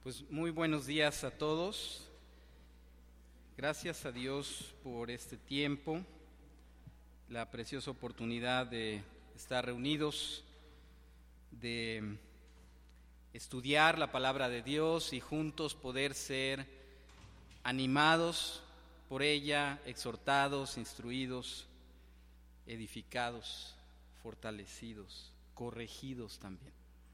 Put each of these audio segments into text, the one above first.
Pues muy buenos días a todos. Gracias a Dios por este tiempo, la preciosa oportunidad de estar reunidos, de estudiar la palabra de Dios y juntos poder ser animados por ella, exhortados, instruidos, edificados, fortalecidos, corregidos también.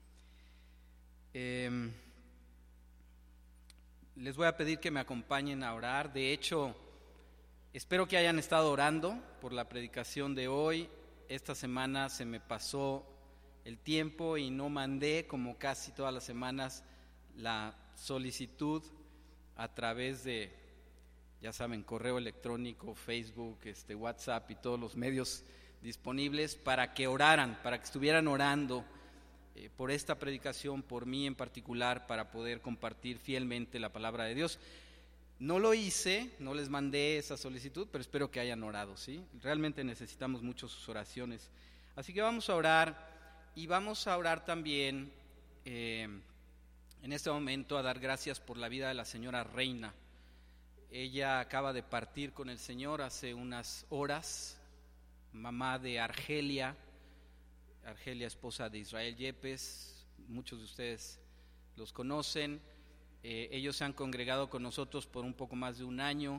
Les voy a pedir que me acompañen a orar. De hecho, espero que hayan estado orando por la predicación de hoy. Esta semana se me pasó el tiempo y no mandé, como casi todas las semanas, la solicitud a través de, ya saben, correo electrónico, Facebook, WhatsApp y todos los medios disponibles para que oraran, para que estuvieran orando por esta predicación, por mí en particular, para poder compartir fielmente la palabra de Dios. No lo hice, no les mandé esa solicitud, pero espero que hayan orado, ¿sí? Realmente necesitamos mucho sus oraciones. Así que vamos a orar, y vamos a orar también en este momento a dar gracias por la vida de la señora Reina. Ella acaba de partir con el Señor hace unas horas, mamá de Argelia, esposa de Israel Yepes. Muchos de ustedes los conocen. Ellos se han congregado con nosotros por un poco más de un año.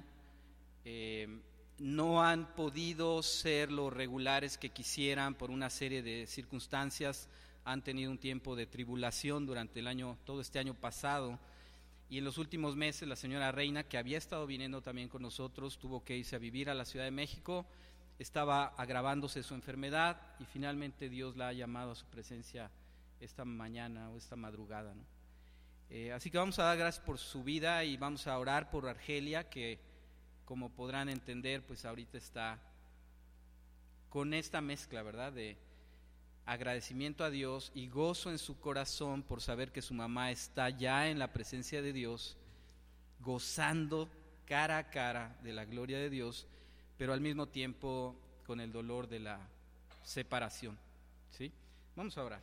No han podido ser los regulares que quisieran por una serie de circunstancias. Han tenido un tiempo de tribulación durante el año, todo este año pasado. Y en los últimos meses la señora Reina, que había estado viniendo también con nosotros, tuvo que irse a vivir a la Ciudad de México. Estaba agravándose su enfermedad y finalmente Dios la ha llamado a su presencia esta mañana o esta madrugada, ¿no? Así que vamos a dar gracias por su vida y vamos a orar por Argelia, que como podrán entender, pues ahorita está con esta mezcla, ¿verdad?, de agradecimiento a Dios y gozo en su corazón por saber que su mamá está ya en la presencia de Dios, gozando cara a cara de la gloria de Dios, pero al mismo tiempo con el dolor de la separación, ¿sí? Vamos a orar.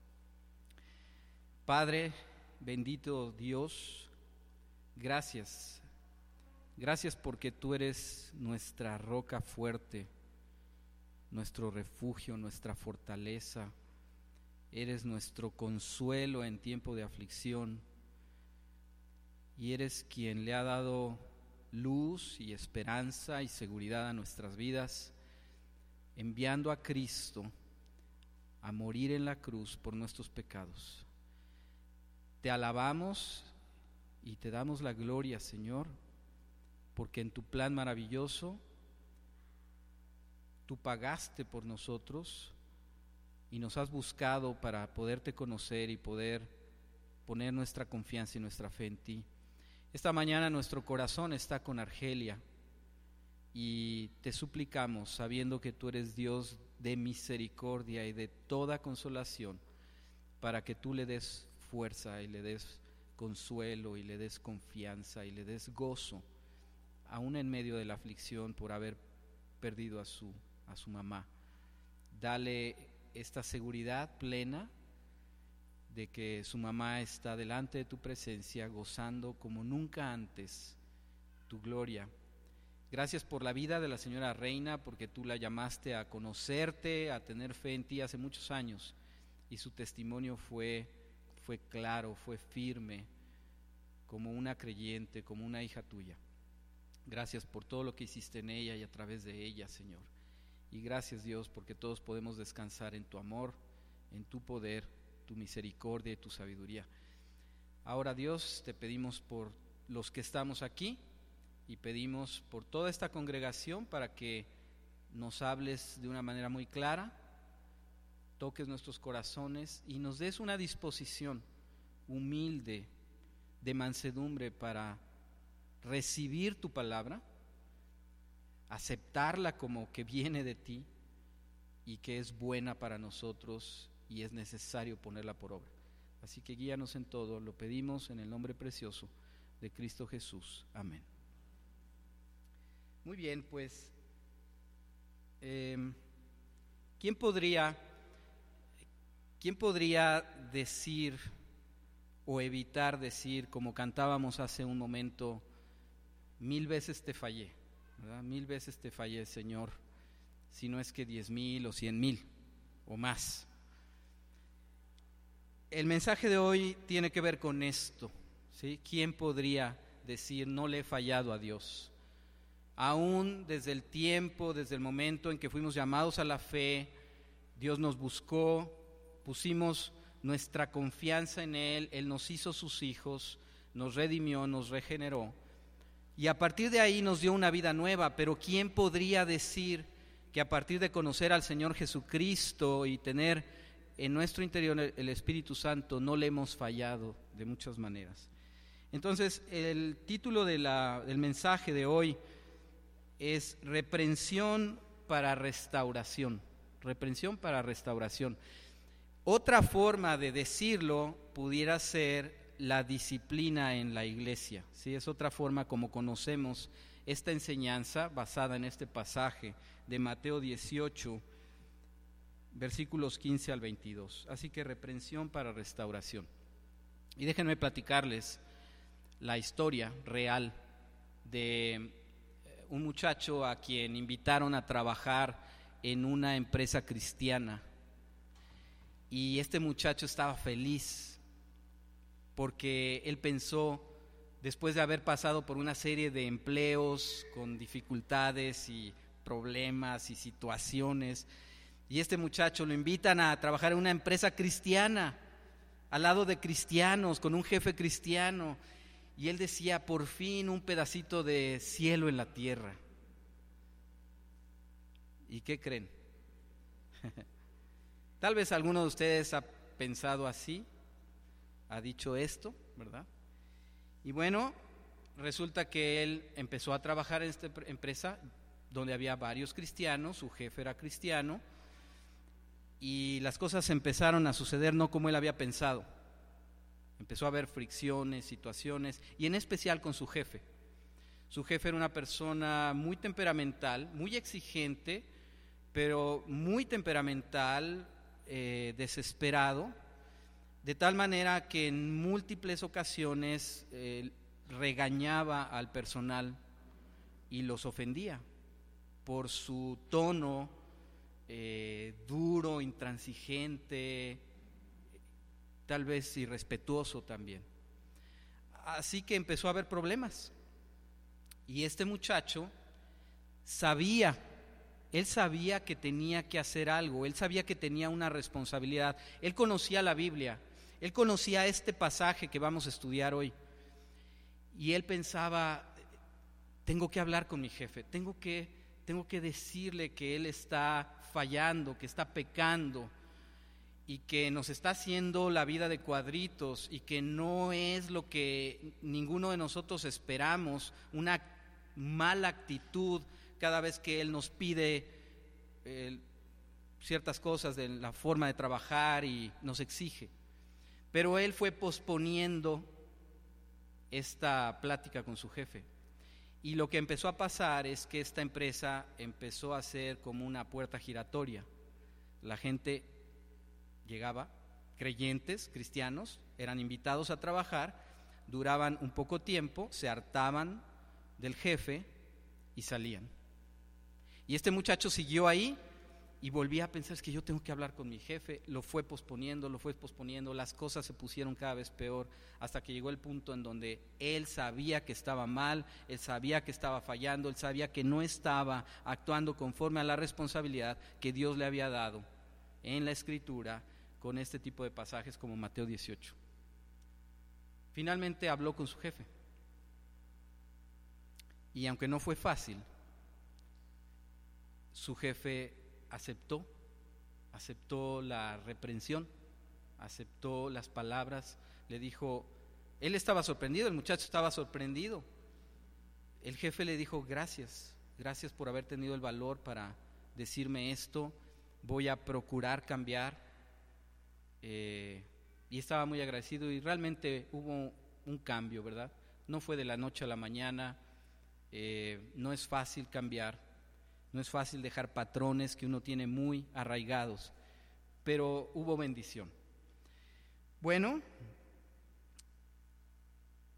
Padre, bendito Dios, gracias porque tú eres nuestra roca fuerte, nuestro refugio, nuestra fortaleza, eres nuestro consuelo en tiempo de aflicción y eres quien le ha dado luz y esperanza y seguridad a nuestras vidas, enviando a Cristo a morir en la cruz por nuestros pecados. Te alabamos y te damos la gloria, Señor, porque en tu plan maravilloso tú pagaste por nosotros y nos has buscado para poderte conocer y poder poner nuestra confianza y nuestra fe en ti. Esta mañana nuestro corazón está con Argelia y te suplicamos, sabiendo que tú eres Dios de misericordia y de toda consolación, para que tú le des fuerza y le des consuelo y le des confianza y le des gozo, aún en medio de la aflicción por haber perdido a su mamá. Dale esta seguridad plena de que su mamá está delante de tu presencia, gozando como nunca antes tu gloria. Gracias por la vida de la señora Reina, porque tú la llamaste a conocerte, a tener fe en ti hace muchos años, y su testimonio fue claro, fue firme, como una creyente, como una hija tuya. Gracias por todo lo que hiciste en ella y a través de ella, Señor. Y gracias, Dios, porque todos podemos descansar en tu amor, en tu poder, tu misericordia y tu sabiduría. Ahora, Dios, te pedimos por los que estamos aquí y pedimos por toda esta congregación para que nos hables de una manera muy clara, toques nuestros corazones y nos des una disposición humilde, de mansedumbre, para recibir tu palabra, aceptarla como que viene de ti y que es buena para nosotros y es necesario ponerla por obra. Así que guíanos en todo, lo pedimos en el nombre precioso de Cristo Jesús. Amén. Muy bien, pues, ¿quién podría decir o evitar decir, como cantábamos hace un momento, 1000 veces te fallé, ¿verdad? 1000 veces te fallé, Señor, si no es que 10,000 o 100,000 o más. El mensaje de hoy tiene que ver con esto, ¿sí? ¿Quién podría decir no le he fallado a Dios? Aún desde el tiempo, desde el momento en que fuimos llamados a la fe, Dios nos buscó, pusimos nuestra confianza en Él, Él nos hizo sus hijos, nos redimió, nos regeneró, y a partir de ahí nos dio una vida nueva. Pero ¿quién podría decir que a partir de conocer al Señor Jesucristo y tener en nuestro interior el Espíritu Santo no le hemos fallado de muchas maneras? Entonces, el título del mensaje de hoy es reprensión para restauración. Reprensión para restauración. Otra forma de decirlo pudiera ser la disciplina en la iglesia, ¿sí? Es otra forma como conocemos esta enseñanza basada en este pasaje de Mateo 18, versículos 15 al 22. Así que reprensión para restauración. Y déjenme platicarles la historia real de un muchacho a quien invitaron a trabajar en una empresa cristiana. Y este muchacho estaba feliz porque él pensó, después de haber pasado por una serie de empleos con dificultades y problemas y situaciones, y este muchacho lo invitan a trabajar en una empresa cristiana, al lado de cristianos, con un jefe cristiano, y él decía, por fin un pedacito de cielo en la tierra. ¿Y qué creen? Tal vez alguno de ustedes ha pensado así, ha dicho esto, ¿verdad? Y bueno, resulta que él empezó a trabajar en esta empresa donde había varios cristianos, su jefe era cristiano, y las cosas empezaron a suceder no como él había pensado. Empezó a haber fricciones, situaciones, y en especial con su jefe. Su jefe era una persona muy temperamental, muy exigente, pero muy temperamental, desesperado, de tal manera que en múltiples ocasiones regañaba al personal y los ofendía por su tono duro, intransigente, tal vez irrespetuoso también. Así que empezó a haber problemas. Y este muchacho él sabía que tenía que hacer algo, él sabía que tenía una responsabilidad. Él conocía la Biblia, él conocía este pasaje que vamos a estudiar hoy. Y él pensaba, tengo que hablar con mi jefe, tengo que decirle que él está fallando, que está pecando y que nos está haciendo la vida de cuadritos y que no es lo que ninguno de nosotros esperamos, una mala actitud cada vez que él nos pide ciertas cosas de la forma de trabajar y nos exige. Pero él fue posponiendo esta plática con su jefe. Y lo que empezó a pasar es que esta empresa empezó a ser como una puerta giratoria. La gente llegaba, creyentes, cristianos, eran invitados a trabajar, duraban un poco tiempo, se hartaban del jefe y salían. Y este muchacho siguió ahí y volvía a pensar, es que yo tengo que hablar con mi jefe. Lo fue posponiendo, las cosas se pusieron cada vez peor, hasta que llegó el punto en donde él sabía que estaba mal, él sabía que estaba fallando, él sabía que no estaba actuando conforme a la responsabilidad que Dios le había dado en la Escritura con este tipo de pasajes como Mateo 18. Finalmente habló con su jefe. Y aunque no fue fácil, su jefe aceptó la reprensión, aceptó las palabras, le dijo, él estaba sorprendido, el muchacho estaba sorprendido. El jefe le dijo, gracias por haber tenido el valor para decirme esto, voy a procurar cambiar. Y estaba muy agradecido y realmente hubo un cambio, ¿verdad? No fue de la noche a la mañana, no es fácil cambiar, no es fácil dejar patrones que uno tiene muy arraigados, pero hubo bendición. Bueno,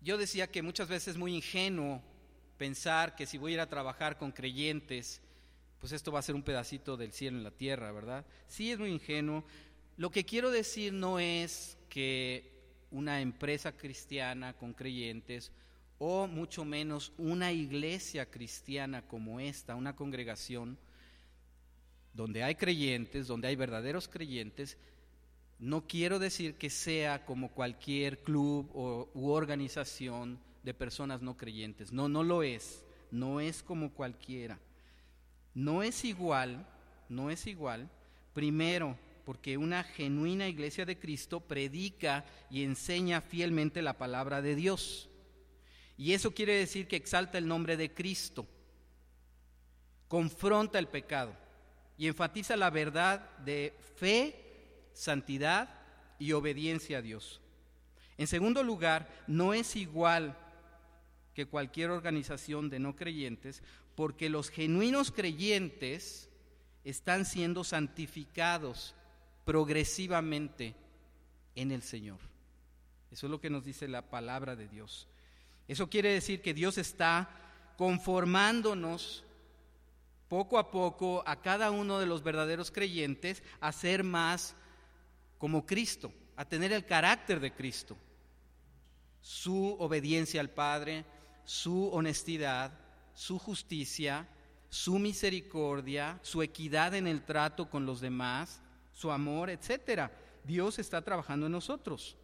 yo decía que muchas veces es muy ingenuo pensar que si voy a ir a trabajar con creyentes, pues esto va a ser un pedacito del cielo en la tierra, ¿verdad? Sí, es muy ingenuo. Lo que quiero decir no es que una empresa cristiana con creyentes, o mucho menos una iglesia cristiana como esta, una congregación donde hay creyentes, donde hay verdaderos creyentes, no quiero decir que sea como cualquier club u organización de personas no creyentes. No, no lo es. No es como cualquiera. No es igual. Primero, porque una genuina iglesia de Cristo predica y enseña fielmente la palabra de Dios. Y eso quiere decir que exalta el nombre de Cristo, confronta el pecado y enfatiza la verdad de fe, santidad y obediencia a Dios. En segundo lugar, no es igual que cualquier organización de no creyentes, porque los genuinos creyentes están siendo santificados progresivamente en el Señor. Eso es lo que nos dice la palabra de Dios. Eso quiere decir que Dios está conformándonos poco a poco a cada uno de los verdaderos creyentes a ser más como Cristo, a tener el carácter de Cristo, su obediencia al Padre, su honestidad, su justicia, su misericordia, su equidad en el trato con los demás, su amor, etcétera. Dios está trabajando en nosotros.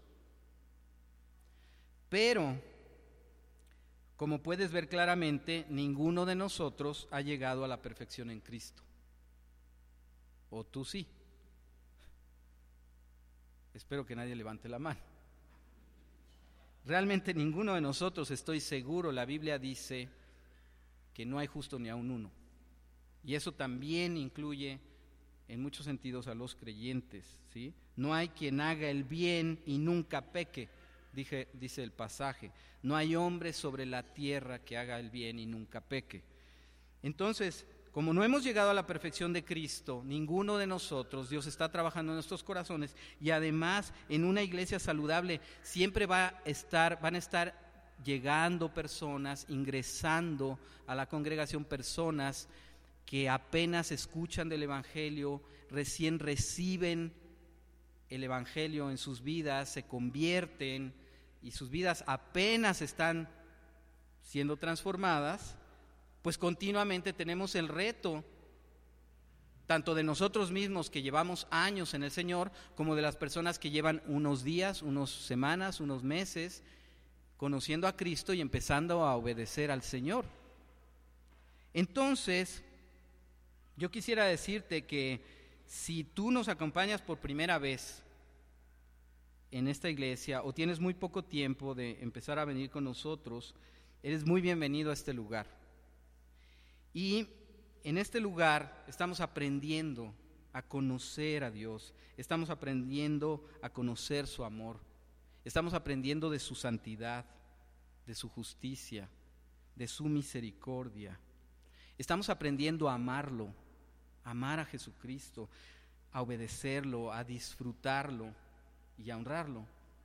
Pero, como puedes ver claramente, ninguno de nosotros ha llegado a la perfección en Cristo. ¿O tú sí? Espero que nadie levante la mano. Realmente ninguno de nosotros, estoy seguro, la Biblia dice que no hay justo ni aun uno. Y eso también incluye en muchos sentidos a los creyentes, ¿sí? No hay quien haga el bien y nunca peque, dice el pasaje. No hay hombre sobre la tierra que haga el bien y nunca peque. Entonces, como no hemos llegado a la perfección de Cristo, ninguno de nosotros, Dios está trabajando en nuestros corazones, y además en una iglesia saludable siempre van a estar llegando personas, ingresando a la congregación personas que apenas escuchan del Evangelio, recién reciben el Evangelio en sus vidas, se convierten y sus vidas apenas están siendo transformadas. Pues continuamente tenemos el reto, tanto de nosotros mismos que llevamos años en el Señor, como de las personas que llevan unos días, unas semanas, unos meses, conociendo a Cristo y empezando a obedecer al Señor. Entonces, yo quisiera decirte que si tú nos acompañas por primera vez en esta iglesia, o tienes muy poco tiempo de empezar a venir con nosotros, eres muy bienvenido a este lugar. Y en este lugar estamos aprendiendo a conocer a Dios, estamos aprendiendo a conocer su amor, estamos aprendiendo de su santidad, de su justicia, de su misericordia. Estamos aprendiendo a amarlo, a amar a Jesucristo, a obedecerlo, a disfrutarlo y a honrarlo.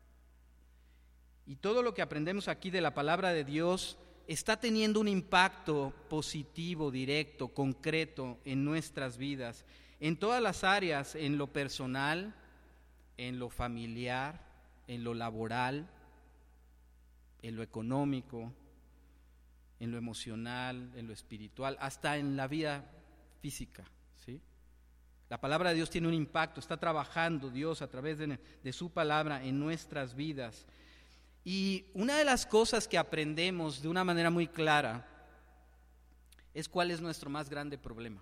Y todo lo que aprendemos aquí de la palabra de Dios está teniendo un impacto positivo, directo, concreto en nuestras vidas, en todas las áreas, en lo personal, en lo familiar, en lo laboral, en lo económico, en lo emocional, en lo espiritual, hasta en la vida física, ¿sí? La palabra de Dios tiene un impacto, está trabajando Dios a través de su palabra en nuestras vidas. Y una de las cosas que aprendemos de una manera muy clara es cuál es nuestro más grande problema.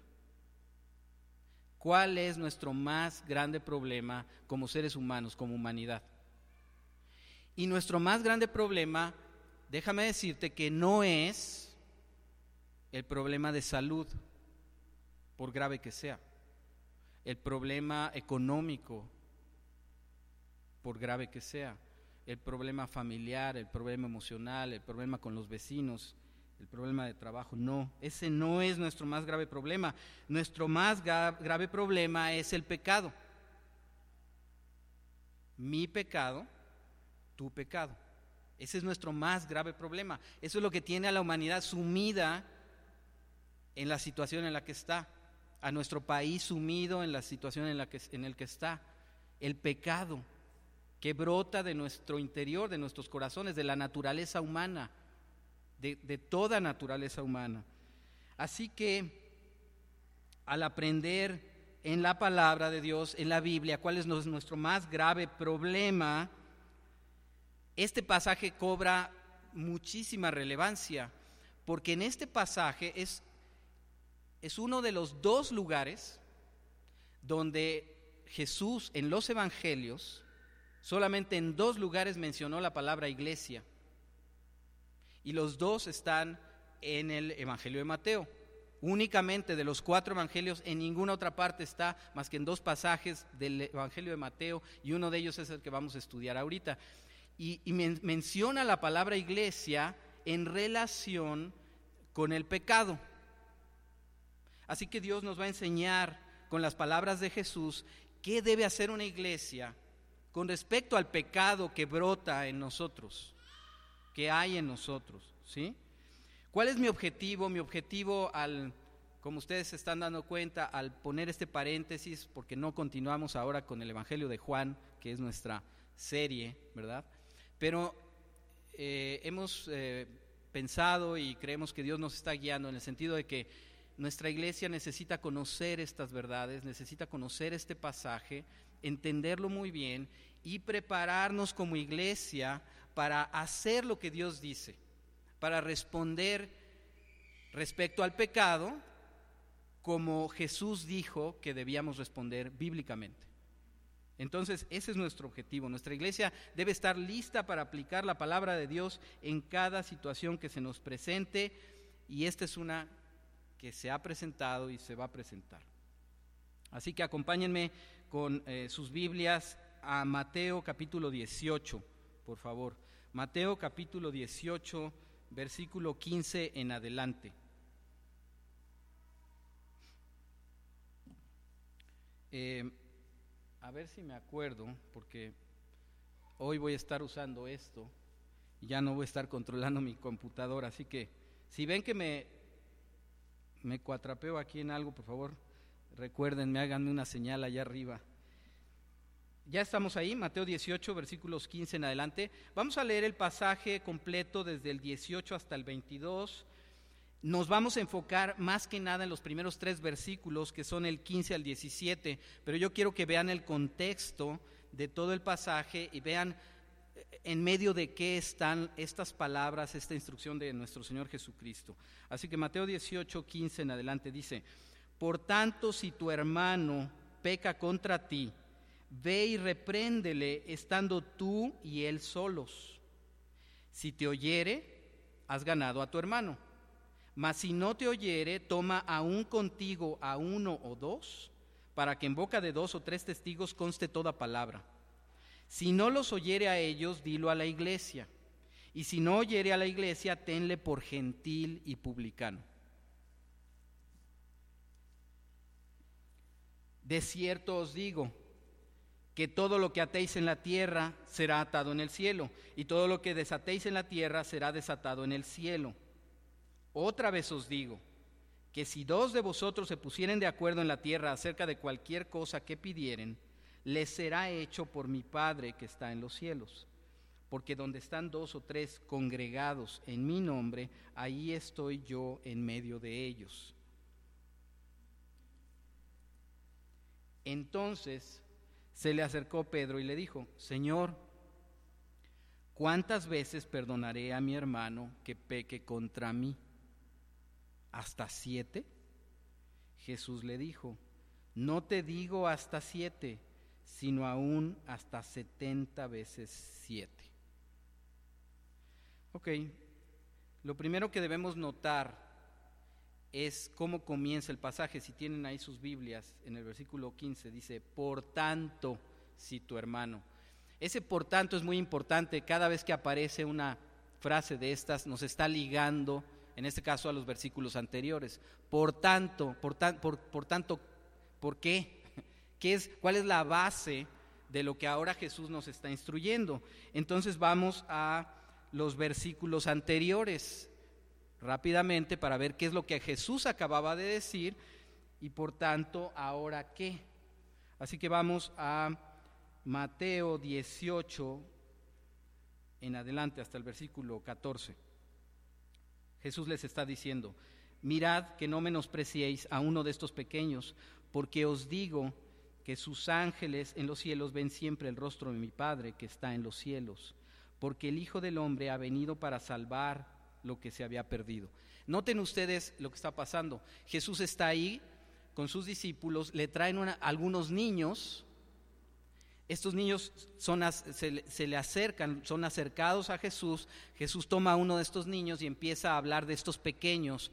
¿Cuál es nuestro más grande problema como seres humanos, como humanidad? Y nuestro más grande problema, déjame decirte que no es el problema de salud, por grave que sea, el problema económico, por grave que sea, el problema familiar, el problema emocional, el problema con los vecinos, el problema de trabajo. No, ese no es nuestro más grave problema. Nuestro más grave problema es el pecado. Mi pecado, tu pecado. Ese es nuestro más grave problema. Eso es lo que tiene a la humanidad sumida en la situación en la que está, a nuestro país sumido en la situación en el que está. El pecado que brota de nuestro interior, de nuestros corazones, de la naturaleza humana, de toda naturaleza humana. Así que al aprender en la palabra de Dios, en la Biblia, cuál es nuestro más grave problema, este pasaje cobra muchísima relevancia, porque en este pasaje es uno de los dos lugares donde Jesús en los evangelios, solamente en dos lugares mencionó la palabra iglesia, y los dos están en el Evangelio de Mateo. Únicamente de los 4 evangelios, en ninguna otra parte está más que en 2 pasajes del Evangelio de Mateo, y uno de ellos es el que vamos a estudiar ahorita. Y menciona la palabra iglesia en relación con el pecado. Así que Dios nos va a enseñar con las palabras de Jesús qué debe hacer una iglesia con respecto al pecado que brota en nosotros, que hay en nosotros, ¿sí? ¿Cuál es mi objetivo? Mi objetivo, como ustedes se están dando cuenta, al poner este paréntesis, porque no continuamos ahora con el Evangelio de Juan, que es nuestra serie, ¿verdad? Pero hemos pensado y creemos que Dios nos está guiando en el sentido de que nuestra iglesia necesita conocer estas verdades, necesita conocer este pasaje, entenderlo muy bien y prepararnos como iglesia para hacer lo que Dios dice, para responder respecto al pecado como Jesús dijo que debíamos responder bíblicamente. Entonces, ese es nuestro objetivo. Nuestra iglesia debe estar lista para aplicar la palabra de Dios en cada situación que se nos presente, y esta es una que se ha presentado y se va a presentar. Así que acompáñenme con sus Biblias a Mateo capítulo 18, por favor. Mateo capítulo 18, versículo 15 en adelante. A ver si me acuerdo, porque hoy voy a estar usando esto y ya no voy a estar controlando mi computadora, así que si ven que me cuatrapeo aquí en algo, por favor, recuérdenme, háganme una señal allá arriba. Ya estamos ahí, Mateo 18, versículos 15 en adelante. Vamos a leer el pasaje completo desde el 18 hasta el 22. Nos vamos a enfocar más que nada en los primeros 3 versículos, que son el 15 al 17, pero yo quiero que vean el contexto de todo el pasaje y vean en medio de qué están estas palabras, esta instrucción de nuestro Señor Jesucristo. Así que Mateo 18, 15 en adelante dice: por tanto, si tu hermano peca contra ti, ve y repréndele estando tú y él solos. Si te oyere, has ganado a tu hermano. Mas si no te oyere, toma aún contigo a 1 o 2, para que en boca de 2 o 3 testigos conste toda palabra. Si no los oyere a ellos, dilo a la iglesia. Y si no oyere a la iglesia, tenle por gentil y publicano. De cierto os digo, que todo lo que atéis en la tierra será atado en el cielo, y todo lo que desatéis en la tierra será desatado en el cielo. Otra vez os digo, que si 2 de vosotros se pusieren de acuerdo en la tierra acerca de cualquier cosa que pidieren, les será hecho por mi Padre que está en los cielos. Porque donde están 2 o 3 congregados en mi nombre, ahí estoy yo en medio de ellos. Entonces se le acercó Pedro y le dijo: Señor, ¿cuántas veces perdonaré a mi hermano que peque contra mí? ¿Hasta 7? Jesús le dijo: no te digo hasta 7, sino aún hasta 70 veces 7. Ok, lo primero que debemos notar es cómo comienza el pasaje. Si tienen ahí sus Biblias, en el versículo 15 dice: por tanto, si tu hermano. Ese por tanto es muy importante. Cada vez que aparece una frase de estas, nos está ligando, en este caso, a los versículos anteriores. Por tanto, ¿por qué? ¿Cuál es la base de lo que ahora Jesús nos está instruyendo? Entonces vamos a los versículos anteriores rápidamente para ver qué es lo que Jesús acababa de decir y por tanto, ¿ahora qué? Así que vamos a Mateo 18 en adelante hasta el versículo 14. Jesús les está diciendo: mirad que no menospreciéis a uno de estos pequeños, porque os digo que sus ángeles en los cielos ven siempre el rostro de mi Padre que está en los cielos, porque el Hijo del Hombre ha venido para salvar lo que se había perdido. Noten ustedes lo que está pasando. Jesús está ahí con sus discípulos, le traen algunos niños. Estos niños se le acercan, son acercados a Jesús. Jesús toma a uno de estos niños y empieza a hablar de estos pequeños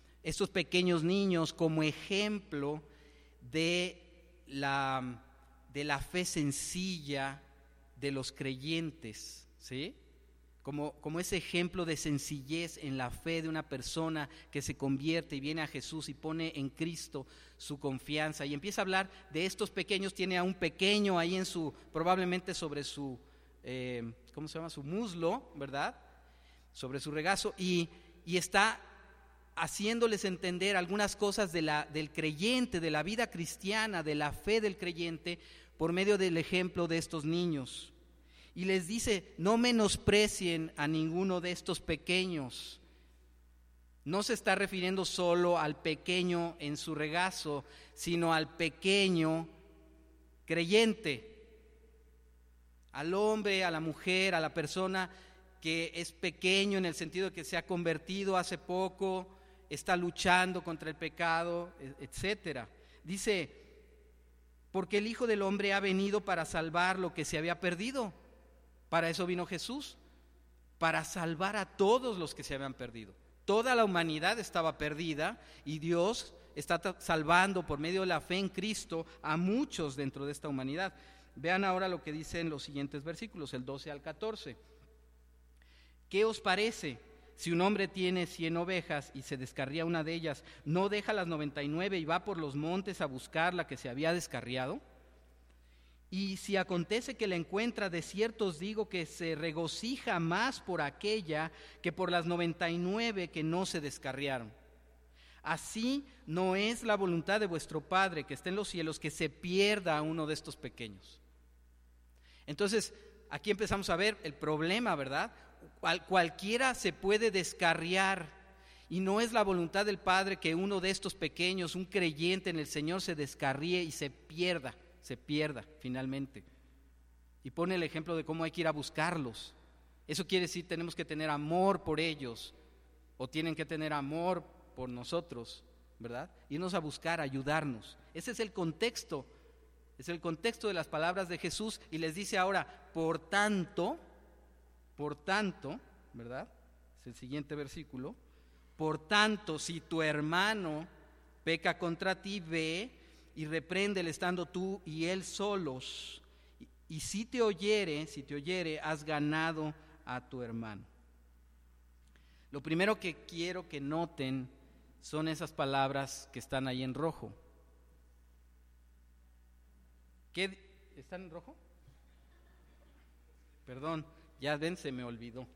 niños como ejemplo de la fe sencilla de los creyentes, ¿sí? Como ese ejemplo de sencillez en la fe de una persona que se convierte y viene a Jesús y pone en Cristo su confianza. Y empieza a hablar de estos pequeños. Tiene a un pequeño ahí probablemente sobre su, ¿cómo se llama? Su muslo, ¿verdad? Sobre su regazo, y está haciéndoles entender algunas cosas del creyente, de la vida cristiana, de la fe del creyente, por medio del ejemplo de estos niños. Y les dice: no menosprecien a ninguno de estos pequeños. No se está refiriendo solo al pequeño en su regazo, sino al pequeño creyente, al hombre, a la mujer, a la persona que es pequeño en el sentido de que se ha convertido hace poco, está luchando contra el pecado, etcétera. Dice: porque el Hijo del Hombre ha venido para salvar lo que se había perdido. Para eso vino Jesús, para salvar a todos los que se habían perdido. Toda la humanidad estaba perdida y Dios está salvando por medio de la fe en Cristo a muchos dentro de esta humanidad. Vean ahora lo que dice en los siguientes versículos, el 12 al 14. ¿Qué os parece? Si un hombre tiene 100 ovejas y se descarría una de ellas, ¿no deja las 99 y va por los montes a buscar la que se había descarriado? Y si acontece que la encuentra, de cierto os digo que se regocija más por aquella que por las 99 que no se descarriaron. Así no es la voluntad de vuestro Padre que está en los cielos que se pierda uno de estos pequeños. Entonces, aquí empezamos a ver el problema, ¿verdad? Cualquiera se puede descarriar, y no es la voluntad del Padre que uno de estos pequeños, un creyente en el Señor, se descarríe y se pierda finalmente. Y pone el ejemplo de cómo hay que ir a buscarlos. Eso quiere decir, tenemos que tener amor por ellos, o tienen que tener amor por nosotros, ¿verdad? Irnos a buscar, ayudarnos. Ese es el contexto de las palabras de Jesús, y les dice ahora: por tanto, ¿verdad? Es el siguiente versículo. Por tanto, si tu hermano peca contra ti, ve y repréndele estando tú y él solos. Y si te oyere, has ganado a tu hermano. Lo primero que quiero que noten son esas palabras que están ahí en rojo. ¿Qué están en rojo? Perdón, ya ven, se me olvidó.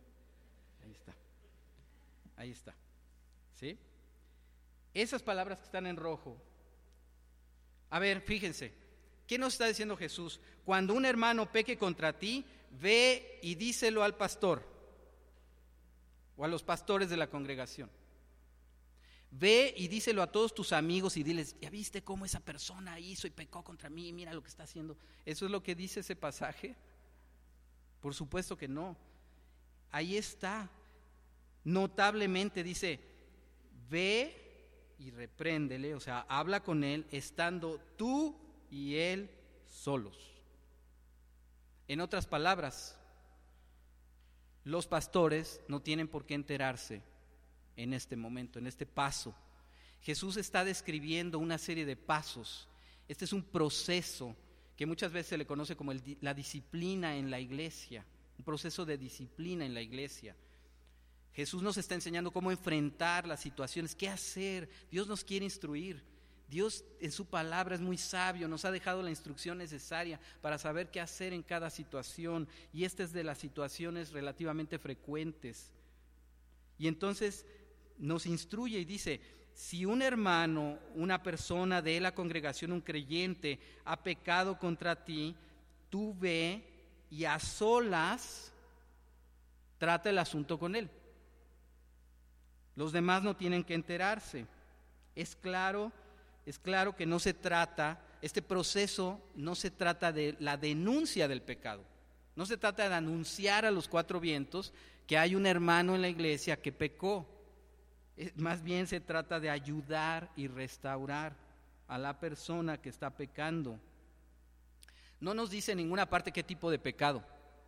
Ahí está. ¿Sí? Esas palabras que están en rojo. A ver, fíjense, ¿qué nos está diciendo Jesús? Cuando un hermano peque contra ti, ve y díselo al pastor o a los pastores de la congregación. Ve y díselo a todos tus amigos y diles: ¿ya viste cómo esa persona hizo y pecó contra mí? Mira lo que está haciendo. ¿Eso es lo que dice ese pasaje? Por supuesto que no. Ahí está. Notablemente dice: ve y repréndele, o sea, habla con él estando tú y él solos. En otras palabras, los pastores no tienen por qué enterarse en este momento, en este paso. Jesús está describiendo una serie de pasos. Este es un proceso que muchas veces se le conoce como la disciplina en la iglesia, un proceso de disciplina en la iglesia. Jesús nos está enseñando cómo enfrentar las situaciones, qué hacer. Dios nos quiere instruir. Dios en su palabra es muy sabio, nos ha dejado la instrucción necesaria para saber qué hacer en cada situación, y esta es de las situaciones relativamente frecuentes. Y entonces nos instruye y dice: si un hermano, una persona de la congregación, un creyente, ha pecado contra ti, tú ve y a solas trata el asunto con él. Los demás no tienen que enterarse. Es claro que no se trata, este proceso no se trata de la denuncia del pecado. No se trata de anunciar a los cuatro vientos que hay un hermano en la iglesia que pecó. Más bien se trata de ayudar y restaurar a la persona que está pecando. No nos dice en ninguna parte qué tipo de pecado.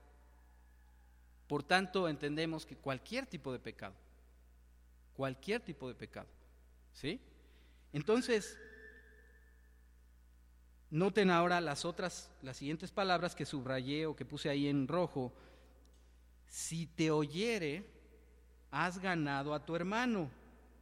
Por tanto, entendemos que cualquier tipo de pecado, ¿sí? Entonces, noten ahora las siguientes palabras que subrayé o que puse ahí en rojo. Si te oyere, has ganado a tu hermano.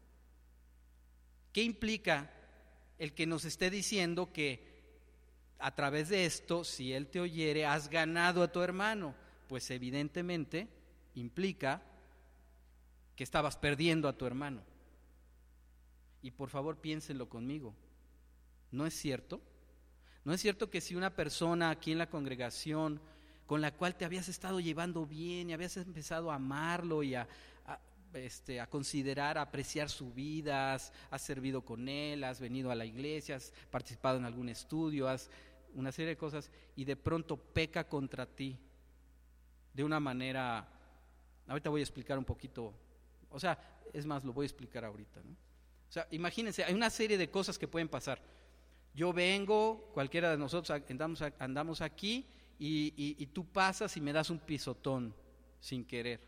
¿Qué implica el que nos esté diciendo que a través de esto, si él te oyere, has ganado a tu hermano? Pues evidentemente implica que estabas perdiendo a tu hermano. Y por favor piénsenlo conmigo, ¿no es cierto? ¿No es cierto que si una persona aquí en la congregación con la cual te habías estado llevando bien y habías empezado a amarlo y a considerar, a apreciar su vida, has servido con él, has venido a la iglesia, has participado en algún estudio, has una serie de cosas, y de pronto peca contra ti de una manera, ahorita voy a explicar un poquito, o sea, es más, lo voy a explicar ahorita, ¿no? O sea, imagínense, hay una serie de cosas que pueden pasar. Yo vengo, cualquiera de nosotros andamos aquí y tú pasas y me das un pisotón sin querer.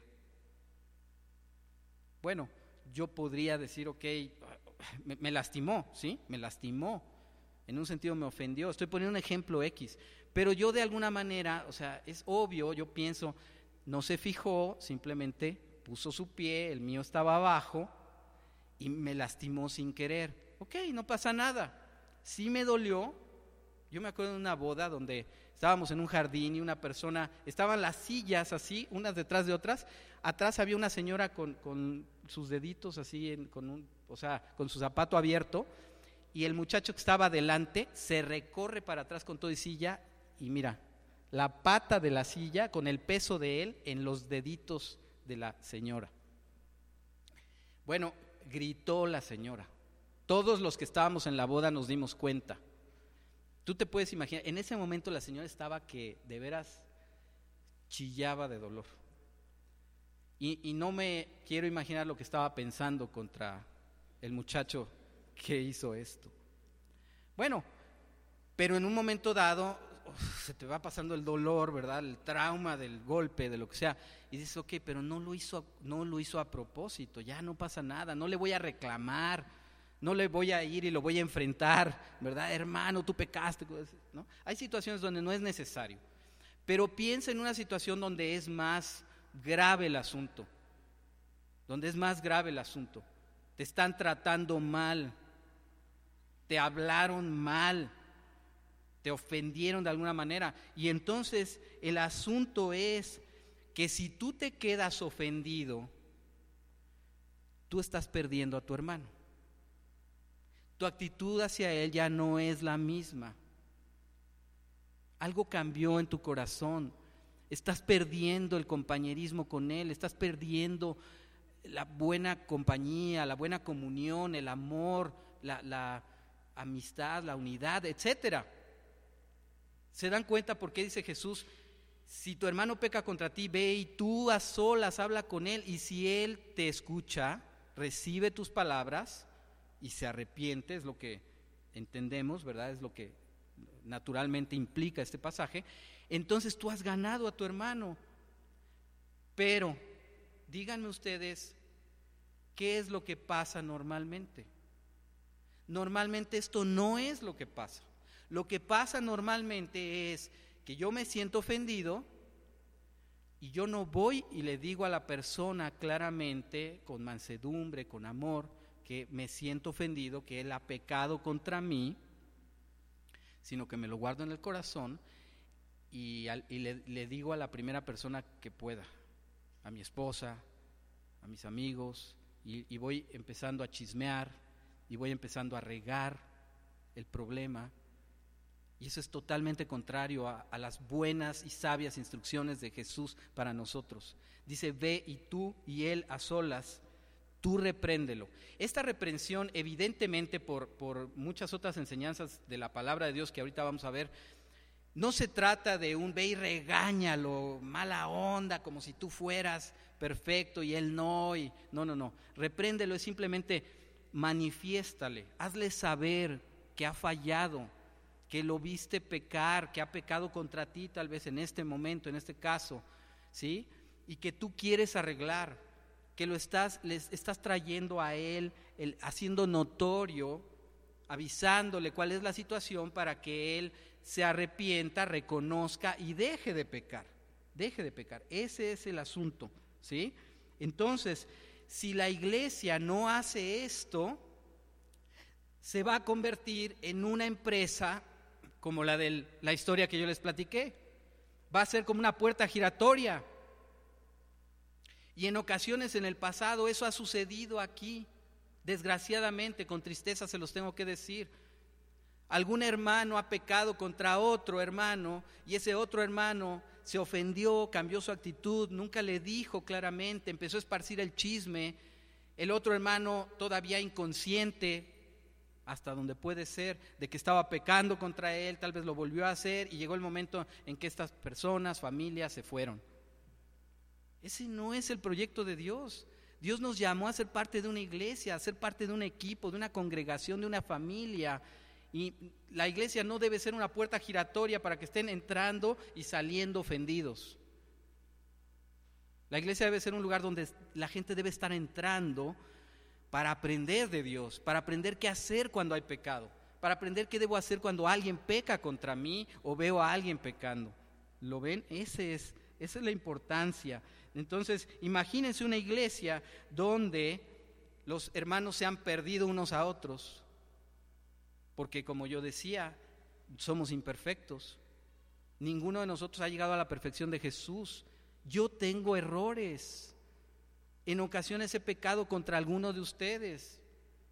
Bueno, yo podría decir, ok, me lastimó, ¿sí? Me lastimó, en un sentido me ofendió, estoy poniendo un ejemplo X, pero yo de alguna manera, o sea, es obvio, yo pienso, no se fijó, simplemente puso su pie, el mío estaba abajo y me lastimó sin querer. Ok, no pasa nada. Sí me dolió. Yo me acuerdo de una boda donde estábamos en un jardín y una persona, estaban las sillas así, unas detrás de otras, atrás había una señora con sus deditos así, con su zapato abierto, y el muchacho que estaba adelante se recorre para atrás con todo y silla, y mira, la pata de la silla con el peso de él en los deditos de la señora. Bueno, gritó la señora. Todos los que estábamos en la boda nos dimos cuenta. Tú te puedes imaginar, en ese momento la señora estaba que de veras chillaba de dolor. Y no me quiero imaginar lo que estaba pensando contra el muchacho que hizo esto. Bueno, pero en un momento dado se te va pasando el dolor, ¿verdad? El trauma del golpe, de lo que sea, y dices, ok, pero no lo hizo a propósito, ya no pasa nada, no le voy a reclamar, no le voy a ir y lo voy a enfrentar, ¿verdad? Hermano, tú pecaste, ¿no? Hay situaciones donde no es necesario, pero piensa en una situación donde es más grave el asunto, te están tratando mal, te hablaron mal, te ofendieron de alguna manera, y entonces el asunto es que si tú te quedas ofendido, tú estás perdiendo a tu hermano. Tu actitud hacia él ya no es la misma. Algo cambió en tu corazón. Estás perdiendo el compañerismo con él, estás perdiendo la buena compañía, la buena comunión, el amor, la amistad, la unidad, etcétera. ¿Se dan cuenta por qué dice Jesús? Si tu hermano peca contra ti, ve y tú a solas habla con él, y si él te escucha, recibe tus palabras y se arrepiente, es lo que entendemos, ¿verdad? Es lo que naturalmente implica este pasaje, entonces tú has ganado a tu hermano. Pero díganme ustedes, ¿qué es lo que pasa normalmente? Normalmente esto no es lo que pasa. Lo que pasa normalmente es que yo me siento ofendido y yo no voy y le digo a la persona claramente, con mansedumbre, con amor, que me siento ofendido, que él ha pecado contra mí, sino que me lo guardo en el corazón y le digo a la primera persona que pueda, a mi esposa, a mis amigos, y voy empezando a chismear y voy empezando a regar el problema. Y eso es totalmente contrario a las buenas y sabias instrucciones de Jesús para nosotros. Dice, ve y tú y él a solas, tú repréndelo. Esta reprensión, evidentemente por muchas otras enseñanzas de la palabra de Dios que ahorita vamos a ver, no se trata de un ve y regáñalo, mala onda, como si tú fueras perfecto y él no. No. Repréndelo es simplemente manifiéstale, hazle saber que ha fallado, que lo viste pecar, que ha pecado contra ti tal vez en este momento, en este caso, ¿sí? Y que tú quieres arreglar, que le estás trayendo a él, haciendo notorio, avisándole cuál es la situación para que él se arrepienta, reconozca y deje de pecar. Ese es el asunto, ¿sí? Entonces, si la iglesia no hace esto, se va a convertir en una empresa como la historia que yo les platiqué. Va a ser como una puerta giratoria. Y en ocasiones en el pasado eso ha sucedido aquí, desgraciadamente, con tristeza se los tengo que decir. Algún hermano ha pecado contra otro hermano y ese otro hermano se ofendió, cambió su actitud, nunca le dijo claramente, empezó a esparcir el chisme. El otro hermano todavía inconsciente, hasta donde puede ser, de que estaba pecando contra él, tal vez lo volvió a hacer y llegó el momento en que estas personas, familias se fueron. Ese no es el proyecto de Dios. Dios nos llamó a ser parte de una iglesia, a ser parte de un equipo, de una congregación, de una familia. Y la iglesia no debe ser una puerta giratoria para que estén entrando y saliendo ofendidos. La iglesia debe ser un lugar donde la gente debe estar entrando para aprender de Dios, para aprender qué hacer cuando hay pecado, para aprender qué debo hacer cuando alguien peca contra mí o veo a alguien pecando. ¿Lo ven? Esa es la importancia. Entonces, imagínense una iglesia donde los hermanos se han perdido unos a otros, porque como yo decía, somos imperfectos. Ninguno de nosotros ha llegado a la perfección de Jesús. Yo tengo errores. En ocasiones he pecado contra alguno de ustedes,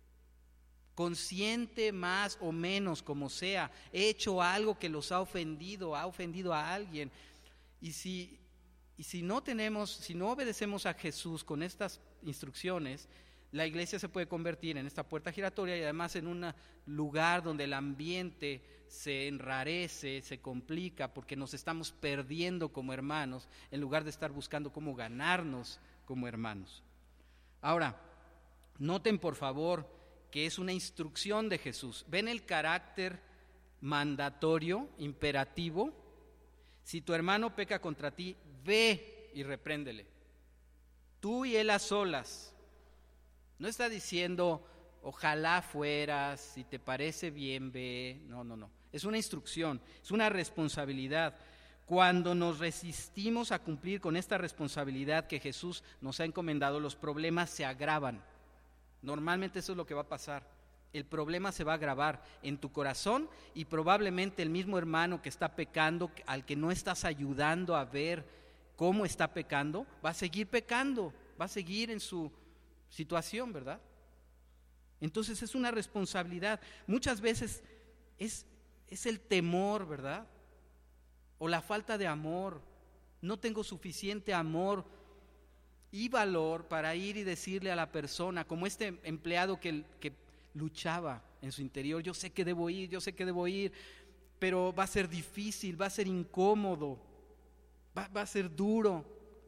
consciente más o menos, como sea, he hecho algo que los ha ofendido a alguien. Y si no obedecemos a Jesús con estas instrucciones, la iglesia se puede convertir en esta puerta giratoria y además en un lugar donde el ambiente se enrarece, se complica, porque nos estamos perdiendo como hermanos en lugar de estar buscando cómo ganarnos como hermanos. Ahora, noten por favor que es una instrucción de Jesús. ¿Ven el carácter mandatorio, imperativo? Si tu hermano peca contra ti, ve y repréndele. Tú y él a solas. No está diciendo, ojalá fueras, si te parece bien, ve. No. Es una instrucción, es una responsabilidad. Cuando nos resistimos a cumplir con esta responsabilidad que Jesús nos ha encomendado, los problemas se agravan. Normalmente eso es lo que va a pasar. El problema se va a agravar en tu corazón y probablemente el mismo hermano que está pecando, al que no estás ayudando a ver cómo está pecando, va a seguir pecando, va a seguir en su situación, ¿verdad? Entonces es una responsabilidad. Muchas veces es el temor, ¿verdad? O la falta de amor. No tengo suficiente amor y valor para ir y decirle a la persona, como este empleado que luchaba en su interior, yo sé que debo ir, pero va a ser difícil, va a ser incómodo, va a ser duro.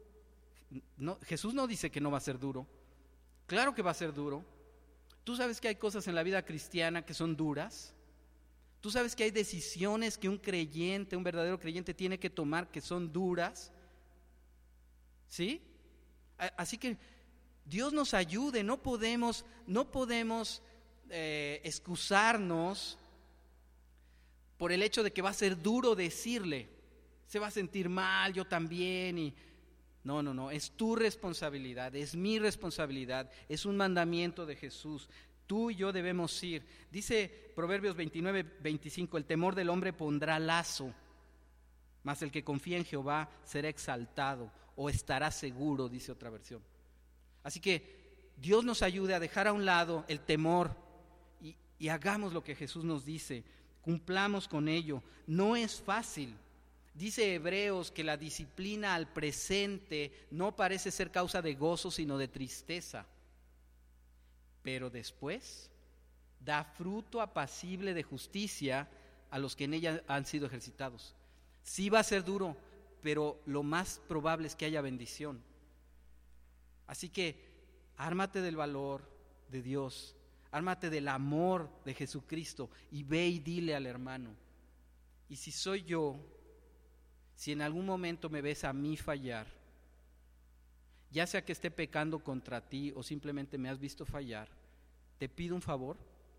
No, Jesús no dice que no va a ser duro. Claro que va a ser duro. Tú sabes que hay cosas en la vida cristiana que son duras. Tú sabes que hay decisiones que un verdadero creyente tiene que tomar que son duras. ¿Sí? Así que Dios nos ayude, no podemos excusarnos por el hecho de que va a ser duro decirle. Se va a sentir mal, yo también, y No, es tu responsabilidad, es mi responsabilidad, es un mandamiento de Jesús. Tú y yo debemos ir. Dice Proverbios 29:25, el temor del hombre pondrá lazo, mas el que confía en Jehová será exaltado o estará seguro, dice otra versión. Así que Dios nos ayude a dejar a un lado el temor y hagamos lo que Jesús nos dice, cumplamos con ello. No es fácil. Dice Hebreos que la disciplina al presente no parece ser causa de gozo, sino de tristeza. Pero después da fruto apacible de justicia a los que en ella han sido ejercitados. Sí va a ser duro, pero lo más probable es que haya bendición. Así que ármate del valor de Dios, ármate del amor de Jesucristo y ve y dile al hermano. Y si soy yo, si en algún momento me ves a mí fallar, ya sea que esté pecando contra ti o simplemente me has visto fallar, te pido un favor,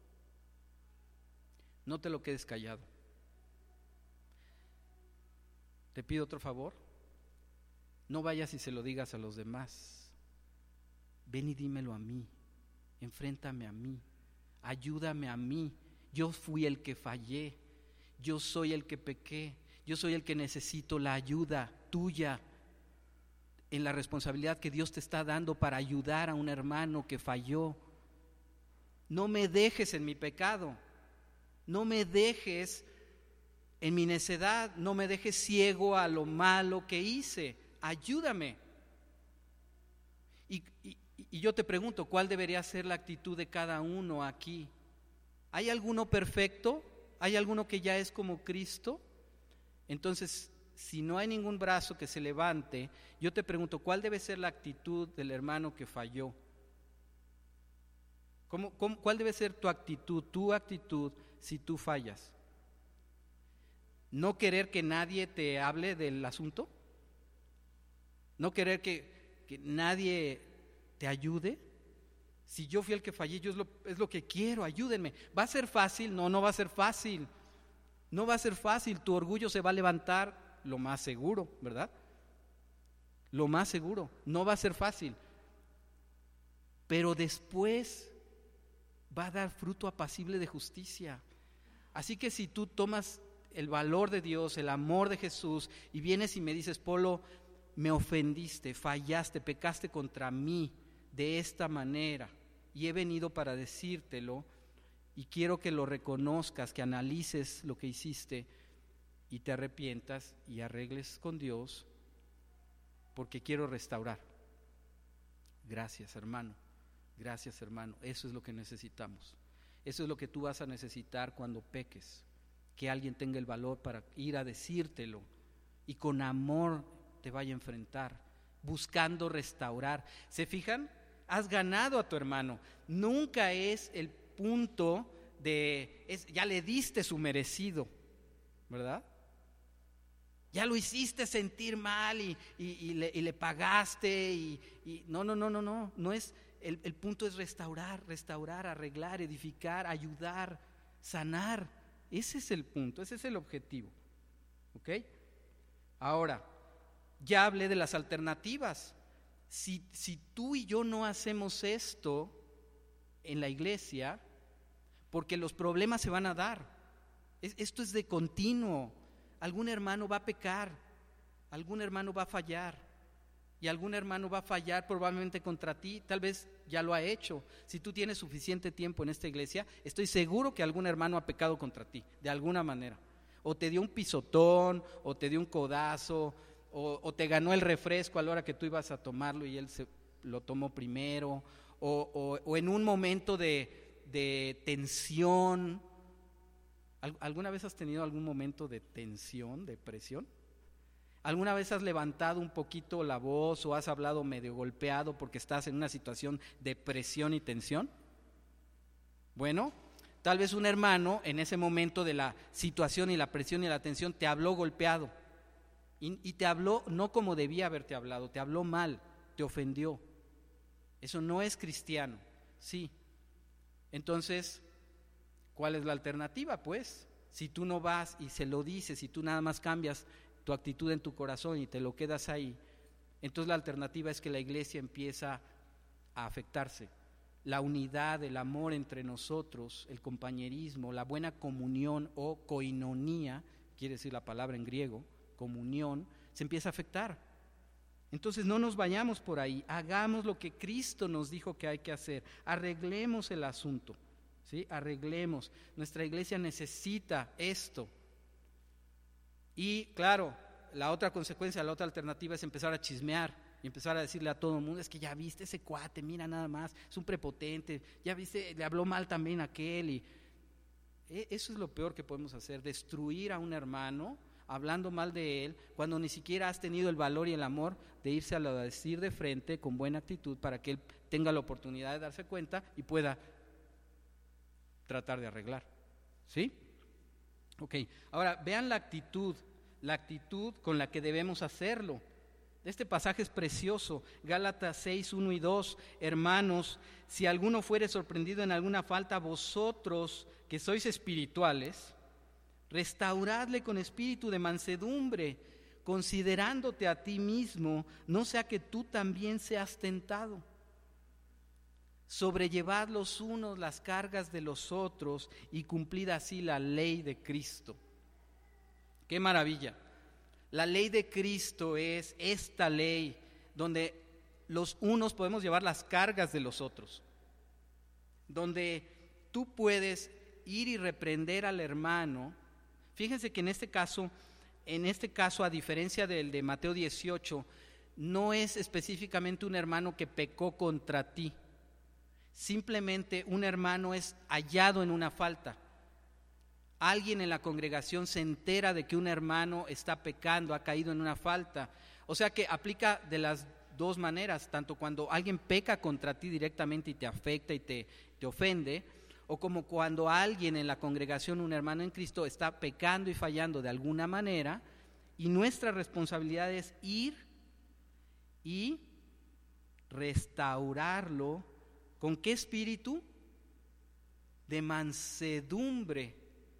no te lo quedes callado. Te pido otro favor, no vayas y se lo digas a los demás. Ven y dímelo a mí, enfréntame a mí, ayúdame a mí. Yo fui el que fallé, yo soy el que pequé, yo soy el que necesito la ayuda tuya en la responsabilidad que Dios te está dando para ayudar a un hermano que falló. No me dejes en mi pecado, no me dejes en mi necedad, no me dejes ciego a lo malo que hice, ayúdame. Y yo te pregunto, ¿cuál debería ser la actitud de cada uno aquí? ¿Hay alguno perfecto? ¿Hay alguno que ya es como Cristo? Entonces, si no hay ningún brazo que se levante, yo te pregunto, ¿cuál debe ser la actitud del hermano que falló? ¿Cuál debe ser tu actitud si tú fallas? ¿No querer que nadie te hable del asunto? ¿No querer que nadie te ayude? Si yo fui el que fallé, es lo que quiero, ayúdenme. ¿Va a ser fácil? No va a ser fácil. No va a ser fácil, tu orgullo se va a levantar, lo más seguro, ¿verdad? Lo más seguro, no va a ser fácil. Pero después va a dar fruto apacible de justicia. Así que si tú tomas el valor de Dios, el amor de Jesús, y vienes y me dices, Polo, me ofendiste, fallaste, pecaste contra mí de esta manera, y he venido para decírtelo, y quiero que lo reconozcas, que analices lo que hiciste y te arrepientas y arregles con Dios, porque quiero restaurar. Gracias, hermano. Gracias, hermano. Eso es lo que necesitamos. Eso es lo que tú vas a necesitar cuando peques, que alguien tenga el valor para ir a decírtelo y con amor te vaya a enfrentar, buscando restaurar. ¿Se fijan? Has ganado a tu hermano. Nunca es el punto ya le diste su merecido, ¿verdad? Ya lo hiciste sentir mal y le pagaste no es, el punto es restaurar, arreglar, edificar, ayudar, sanar. Ese es el punto, ese es el objetivo, ¿ok? Ahora, ya hablé de las alternativas. Si tú y yo no hacemos esto en la iglesia, porque los problemas se van a dar, esto es de continuo. Algún hermano va a pecar, algún hermano va a fallar, y algún hermano va a fallar probablemente contra ti, tal vez ya lo ha hecho. Si tú tienes suficiente tiempo en esta iglesia, estoy seguro que algún hermano ha pecado contra ti, de alguna manera. O te dio un pisotón, o te dio un codazo, o te ganó el refresco a la hora que tú ibas a tomarlo y él lo tomó primero, o en un momento de tensión. ¿Alguna vez has tenido algún momento de tensión, de presión? ¿Alguna vez has levantado un poquito la voz o has hablado medio golpeado porque estás en una situación de presión y tensión? Bueno, tal vez un hermano en ese momento de la situación y la presión y la tensión te habló golpeado y te habló no como debía haberte hablado, te habló mal, te ofendió. Eso no es cristiano, sí. Entonces, ¿cuál es la alternativa? Pues, si tú no vas y se lo dices, si tú nada más cambias tu actitud en tu corazón y te lo quedas ahí, entonces la alternativa es que la iglesia empieza a afectarse. La unidad, el amor entre nosotros, el compañerismo, la buena comunión o koinonía, quiere decir la palabra en griego, comunión, se empieza a afectar. Entonces no nos vayamos por ahí, hagamos lo que Cristo nos dijo que hay que hacer, arreglemos el asunto, ¿sí? Arreglemos. Nuestra iglesia necesita esto. Y claro, la otra consecuencia, la otra alternativa es empezar a chismear y empezar a decirle a todo el mundo, es que ya viste ese cuate, mira nada más, es un prepotente, ya viste, le habló mal también a aquel. Y eso es lo peor que podemos hacer, destruir a un hermano hablando mal de él, cuando ni siquiera has tenido el valor y el amor de irse a decir de frente con buena actitud para que él tenga la oportunidad de darse cuenta y pueda tratar de arreglar. ¿Sí? Ok, ahora vean la actitud con la que debemos hacerlo. Este pasaje es precioso, Gálatas 6, 1 y 2, hermanos, si alguno fuere sorprendido en alguna falta, vosotros que sois espirituales, restauradle con espíritu de mansedumbre, considerándote a ti mismo, no sea que tú también seas tentado. Sobrellevad los unos las cargas de los otros y cumplid así la ley de Cristo. ¡Qué maravilla! La ley de Cristo es esta ley donde los unos podemos llevar las cargas de los otros, donde tú puedes ir y reprender al hermano. Fíjense que en este caso, a diferencia del de Mateo 18, no es específicamente un hermano que pecó contra ti, simplemente un hermano es hallado en una falta. Alguien en la congregación se entera de que un hermano está pecando, ha caído en una falta. O sea que aplica de las dos maneras, tanto cuando alguien peca contra ti directamente y te afecta y te ofende, o como cuando alguien en la congregación, un hermano en Cristo, está pecando y fallando de alguna manera, y nuestra responsabilidad es ir y restaurarlo. ¿Con qué espíritu? De mansedumbre,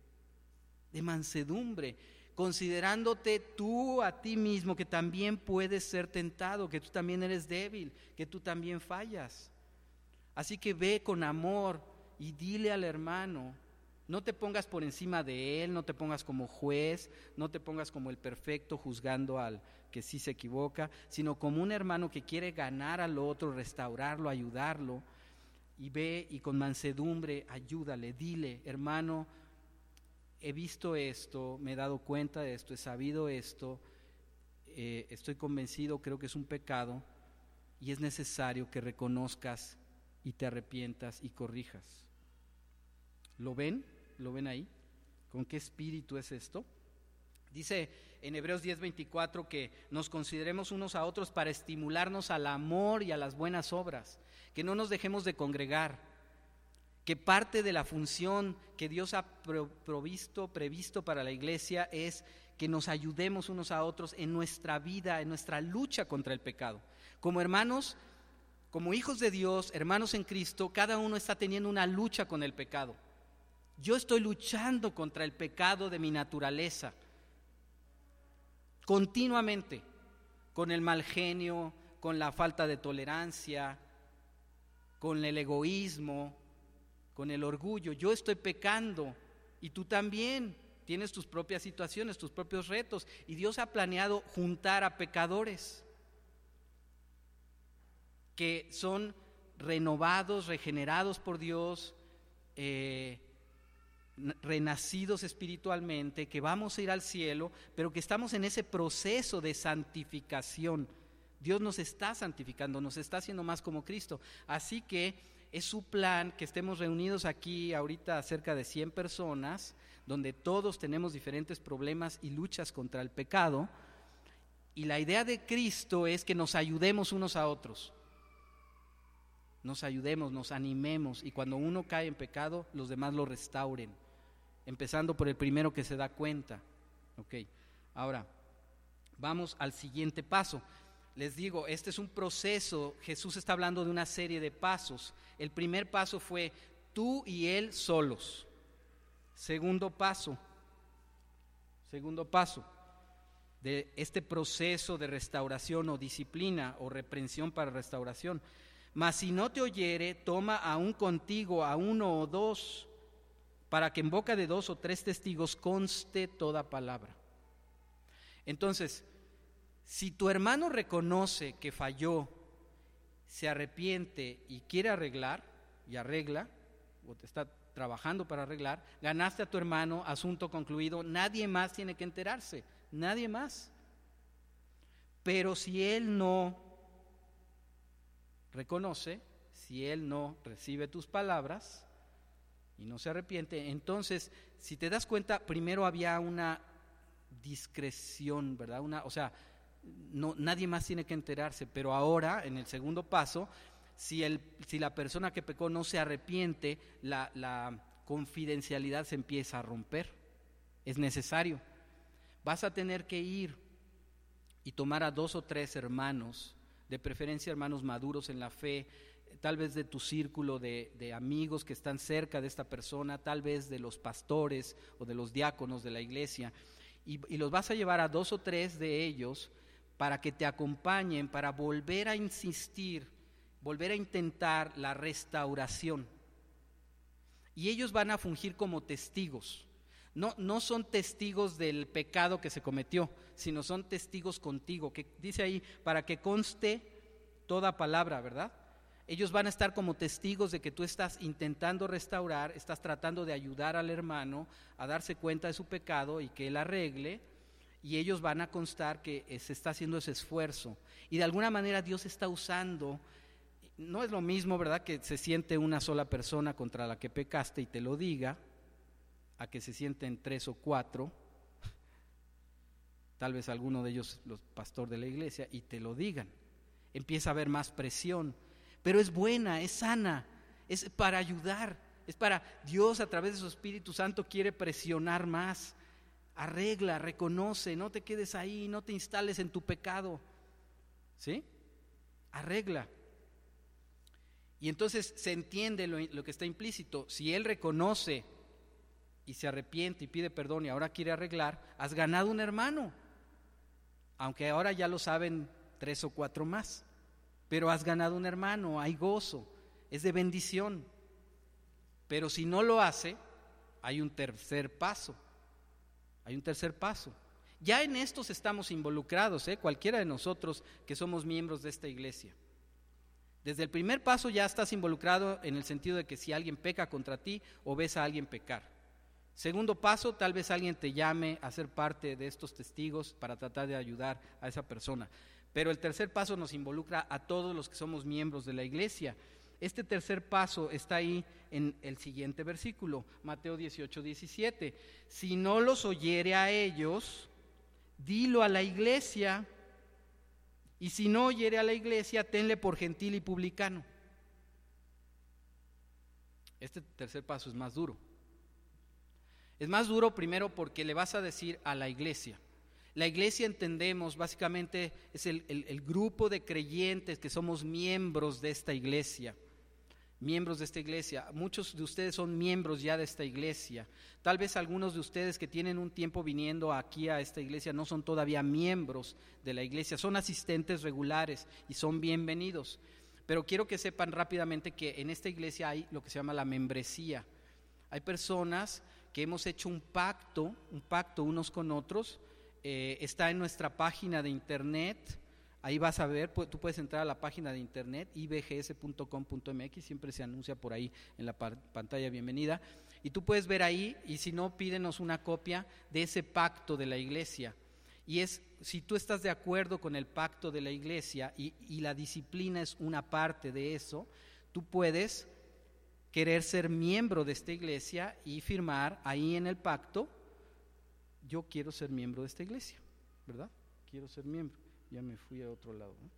considerándote tú a ti mismo que también puedes ser tentado, que tú también eres débil, que tú también fallas. Así que ve con amor y dile al hermano, no te pongas por encima de él, no te pongas como juez, no te pongas como el perfecto juzgando al que sí se equivoca, sino como un hermano que quiere ganar al otro, restaurarlo, ayudarlo, y ve y con mansedumbre ayúdale, dile, hermano, he visto esto, me he dado cuenta de esto, he sabido esto, estoy convencido, creo que es un pecado y es necesario que reconozcas y te arrepientas y corrijas. ¿Lo ven? ¿Lo ven ahí? ¿Con qué espíritu es esto? Dice en Hebreos 10:24 que nos consideremos unos a otros para estimularnos al amor y a las buenas obras, que no nos dejemos de congregar, que parte de la función que Dios ha previsto para la iglesia es que nos ayudemos unos a otros en nuestra vida, en nuestra lucha contra el pecado. Como hermanos, como hijos de Dios, hermanos en Cristo, cada uno está teniendo una lucha con el pecado. Yo estoy luchando contra el pecado de mi naturaleza, continuamente, con el mal genio, con la falta de tolerancia, con el egoísmo, con el orgullo. Yo estoy pecando y tú también tienes tus propias situaciones, tus propios retos, y Dios ha planeado juntar a pecadores que son renovados, regenerados por Dios, renacidos espiritualmente, que vamos a ir al cielo, pero que estamos en ese proceso de santificación. Dios nos está santificando, nos está haciendo más como Cristo. Así que es su plan que estemos reunidos aquí ahorita cerca de 100 personas, donde todos tenemos diferentes problemas y luchas contra el pecado, y la idea de Cristo es que nos ayudemos unos a otros. Nos ayudemos, nos animemos, y cuando uno cae en pecado, los demás lo restauren, empezando por el primero que se da cuenta. Ok, ahora vamos al siguiente paso. Les digo, este es un proceso. Jesús está hablando de una serie de pasos. El primer paso fue tú y él solos. Segundo paso, de este proceso de restauración o disciplina o reprensión para restauración. Mas si no te oyere, toma aún contigo a 1 o 2, para que en boca de 2 o 3 testigos conste toda palabra. Entonces, si tu hermano reconoce que falló, se arrepiente y quiere arreglar, y arregla, o te está trabajando para arreglar, ganaste a tu hermano, asunto concluido, nadie más tiene que enterarse, nadie más. Pero si él no reconoce, si él no recibe tus palabras y no se arrepiente, entonces, si te das cuenta, primero había una discreción, ¿verdad? No, nadie más tiene que enterarse, pero ahora, en el segundo paso, si la persona que pecó no se arrepiente, la confidencialidad se empieza a romper. Es necesario. Vas a tener que ir y tomar a 2 o 3 hermanos, de preferencia hermanos maduros en la fe, tal vez de tu círculo de amigos que están cerca de esta persona, tal vez de los pastores o de los diáconos de la iglesia, y los vas a llevar a 2 o 3 de ellos para que te acompañen, para volver a insistir, volver a intentar la restauración. Y ellos van a fungir como testigos. No son testigos del pecado que se cometió, sino son testigos contigo, que dice ahí, para que conste toda palabra, ¿verdad? Ellos van a estar como testigos de que tú estás intentando restaurar, estás tratando de ayudar al hermano a darse cuenta de su pecado y que él arregle, y ellos van a constar que se está haciendo ese esfuerzo. Y de alguna manera Dios está usando, no es lo mismo, ¿verdad?, que se siente una sola persona contra la que pecaste y te lo diga, a que se sienten 3 o 4, tal vez alguno de ellos, los pastor de la iglesia, y te lo digan. Empieza a haber más presión, pero es buena, es sana, es para ayudar, es para Dios a través de su Espíritu Santo quiere presionar más. Arregla, reconoce, no te quedes ahí, no te instales en tu pecado, ¿sí? Arregla. Y entonces se entiende lo que está implícito. Si él reconoce y se arrepiente y pide perdón y ahora quiere arreglar, has ganado un hermano, aunque ahora ya lo saben 3 o 4 más, pero has ganado un hermano, hay gozo, es de bendición. Pero si no lo hace, hay un tercer paso. Hay un tercer paso. Ya en estos estamos involucrados, cualquiera de nosotros que somos miembros de esta iglesia. Desde el primer paso ya estás involucrado en el sentido de que si alguien peca contra ti o ves a alguien pecar. Segundo paso, tal vez alguien te llame a ser parte de estos testigos para tratar de ayudar a esa persona. Pero el tercer paso nos involucra a todos los que somos miembros de la iglesia. Este tercer paso está ahí en el siguiente versículo, Mateo 18:17. Si no los oyere a ellos, dilo a la iglesia, y si no oyere a la iglesia, tenle por gentil y publicano. Este tercer paso es más duro. Es más duro primero porque le vas a decir a la iglesia. La iglesia, entendemos, básicamente es el grupo de creyentes que somos miembros de esta iglesia. Miembros de esta iglesia. Muchos de ustedes son miembros ya de esta iglesia. Tal vez algunos de ustedes que tienen un tiempo viniendo aquí a esta iglesia no son todavía miembros de la iglesia, son asistentes regulares y son bienvenidos. Pero quiero que sepan rápidamente que en esta iglesia hay lo que se llama la membresía. Hay personas que hemos hecho un pacto unos con otros. Está en nuestra página de internet. Ahí vas a ver, tú puedes entrar a la página de internet ibgs.com.mx, siempre se anuncia por ahí en la pantalla bienvenida, y tú puedes ver ahí, y si no, pídenos una copia de ese pacto de la iglesia. Y es, si tú estás de acuerdo con el pacto de la iglesia y la disciplina es una parte de eso, tú puedes querer ser miembro de esta iglesia y firmar ahí en el pacto, yo quiero ser miembro de esta iglesia, ¿verdad? Quiero ser miembro. Ya me fui a otro lado, ¿no?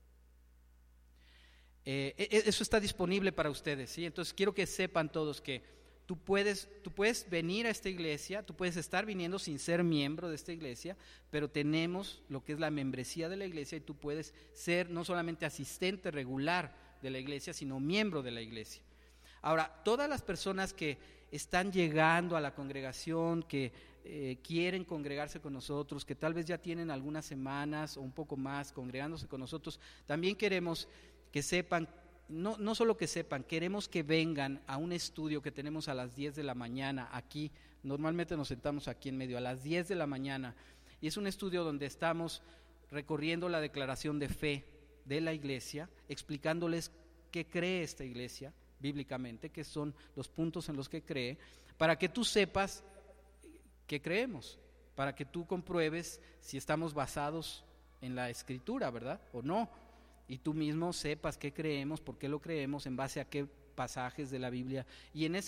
Eso está disponible para ustedes, ¿sí? Entonces quiero que sepan todos que tú puedes venir a esta iglesia, tú puedes estar viniendo sin ser miembro de esta iglesia, pero tenemos lo que es la membresía de la iglesia y tú puedes ser no solamente asistente regular de la iglesia, sino miembro de la iglesia. Ahora, todas las personas que están llegando a la congregación, que quieren congregarse con nosotros, que tal vez ya tienen algunas semanas o un poco más congregándose con nosotros, también queremos que sepan, no solo que sepan, queremos que vengan a un estudio que tenemos a las 10 de la mañana aquí. Normalmente nos sentamos aquí en medio a las 10 de la mañana, y es un estudio donde estamos recorriendo la declaración de fe de la iglesia, explicándoles qué cree esta iglesia bíblicamente, qué son los puntos en los que cree, para que tú sepas qué creemos, para que tú compruebes si estamos basados en la Escritura, ¿verdad? O no, y tú mismo sepas qué creemos, por qué lo creemos, en base a qué pasajes de la Biblia. Y en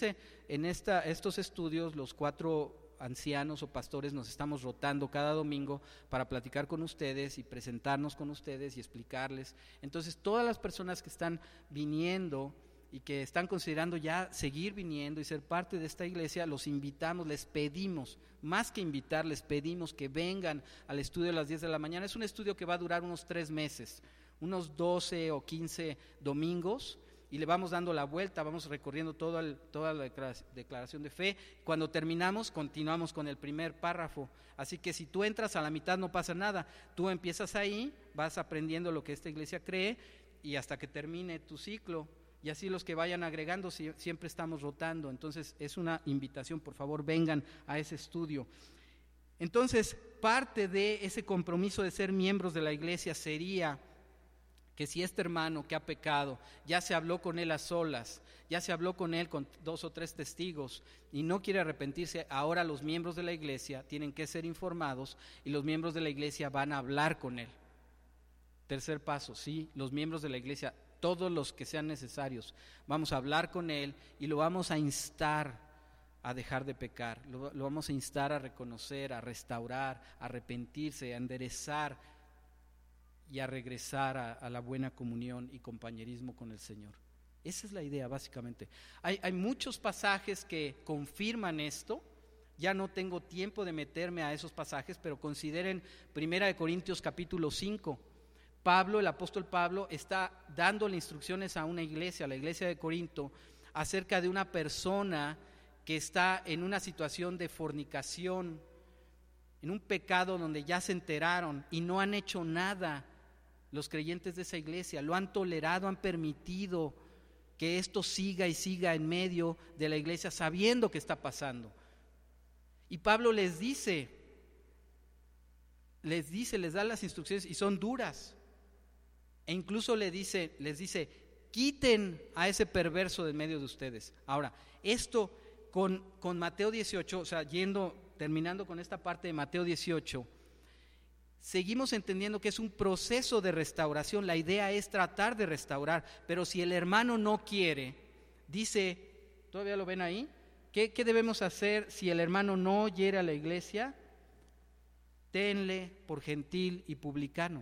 estos estudios, los 4 ancianos o pastores nos estamos rotando cada domingo para platicar con ustedes y presentarnos con ustedes y explicarles. Entonces, todas las personas que están viniendo y que están considerando ya seguir viniendo y ser parte de esta iglesia, los invitamos, les pedimos, más que invitar, les pedimos que vengan al estudio a las 10 de la mañana. Es un estudio que va a durar unos 3 meses, unos 12 o 15 domingos, y le vamos dando la vuelta, vamos recorriendo toda la declaración de fe. Cuando terminamos, continuamos con el primer párrafo. Así que si tú entras a la mitad no pasa nada, tú empiezas ahí, vas aprendiendo lo que esta iglesia cree y hasta que termine tu ciclo. Y así los que vayan agregando, siempre estamos rotando. Entonces es una invitación, por favor vengan a ese estudio. Entonces parte de ese compromiso de ser miembros de la iglesia sería que si este hermano que ha pecado, ya se habló con él a solas, ya se habló con él con 2 o 3 testigos y no quiere arrepentirse, ahora los miembros de la iglesia tienen que ser informados y los miembros de la iglesia van a hablar con él. Tercer paso, sí, los miembros de la iglesia, todos los que sean necesarios, vamos a hablar con él y lo vamos a instar a dejar de pecar, lo vamos a instar a reconocer, a restaurar, a arrepentirse, a enderezar y a regresar a la buena comunión y compañerismo con el Señor. Esa es la idea básicamente. Hay muchos pasajes que confirman esto. Ya no tengo tiempo de meterme a esos pasajes, pero consideren 1 Corintios capítulo 5. Pablo, el apóstol Pablo, está dándole instrucciones a una iglesia, a la iglesia de Corinto, acerca de una persona que está en una situación de fornicación, en un pecado donde ya se enteraron y no han hecho nada. Los creyentes de esa iglesia lo han tolerado, han permitido que esto siga y siga en medio de la iglesia, sabiendo que está pasando. Y Pablo les da las instrucciones y son duras. E incluso les dice, quiten a ese perverso de medio de ustedes. Ahora, esto con Mateo 18, o sea, terminando con esta parte de Mateo 18, seguimos entendiendo que es un proceso de restauración. La idea es tratar de restaurar, pero si el hermano no quiere, dice, ¿todavía lo ven ahí? ¿Qué debemos hacer si el hermano no hiere a la iglesia? Tenle por gentil y publicano.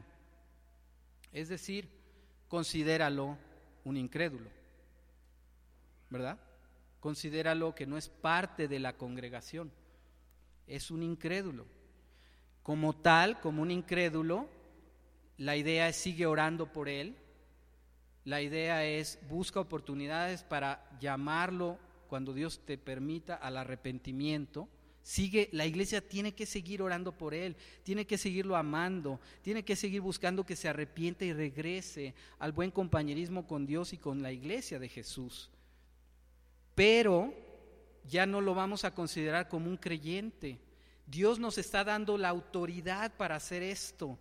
Es decir, considéralo un incrédulo, ¿verdad? Considéralo que no es parte de la congregación, es un incrédulo. Como tal, como un incrédulo, la idea es sigue orando por él, la idea es busca oportunidades para llamarlo cuando Dios te permita al arrepentimiento. La iglesia tiene que seguir orando por él, tiene que seguirlo amando, tiene que seguir buscando que se arrepiente y regrese al buen compañerismo con Dios y con la iglesia de Jesús. Pero ya no lo vamos a considerar como un creyente. Dios nos está dando la autoridad para hacer esto.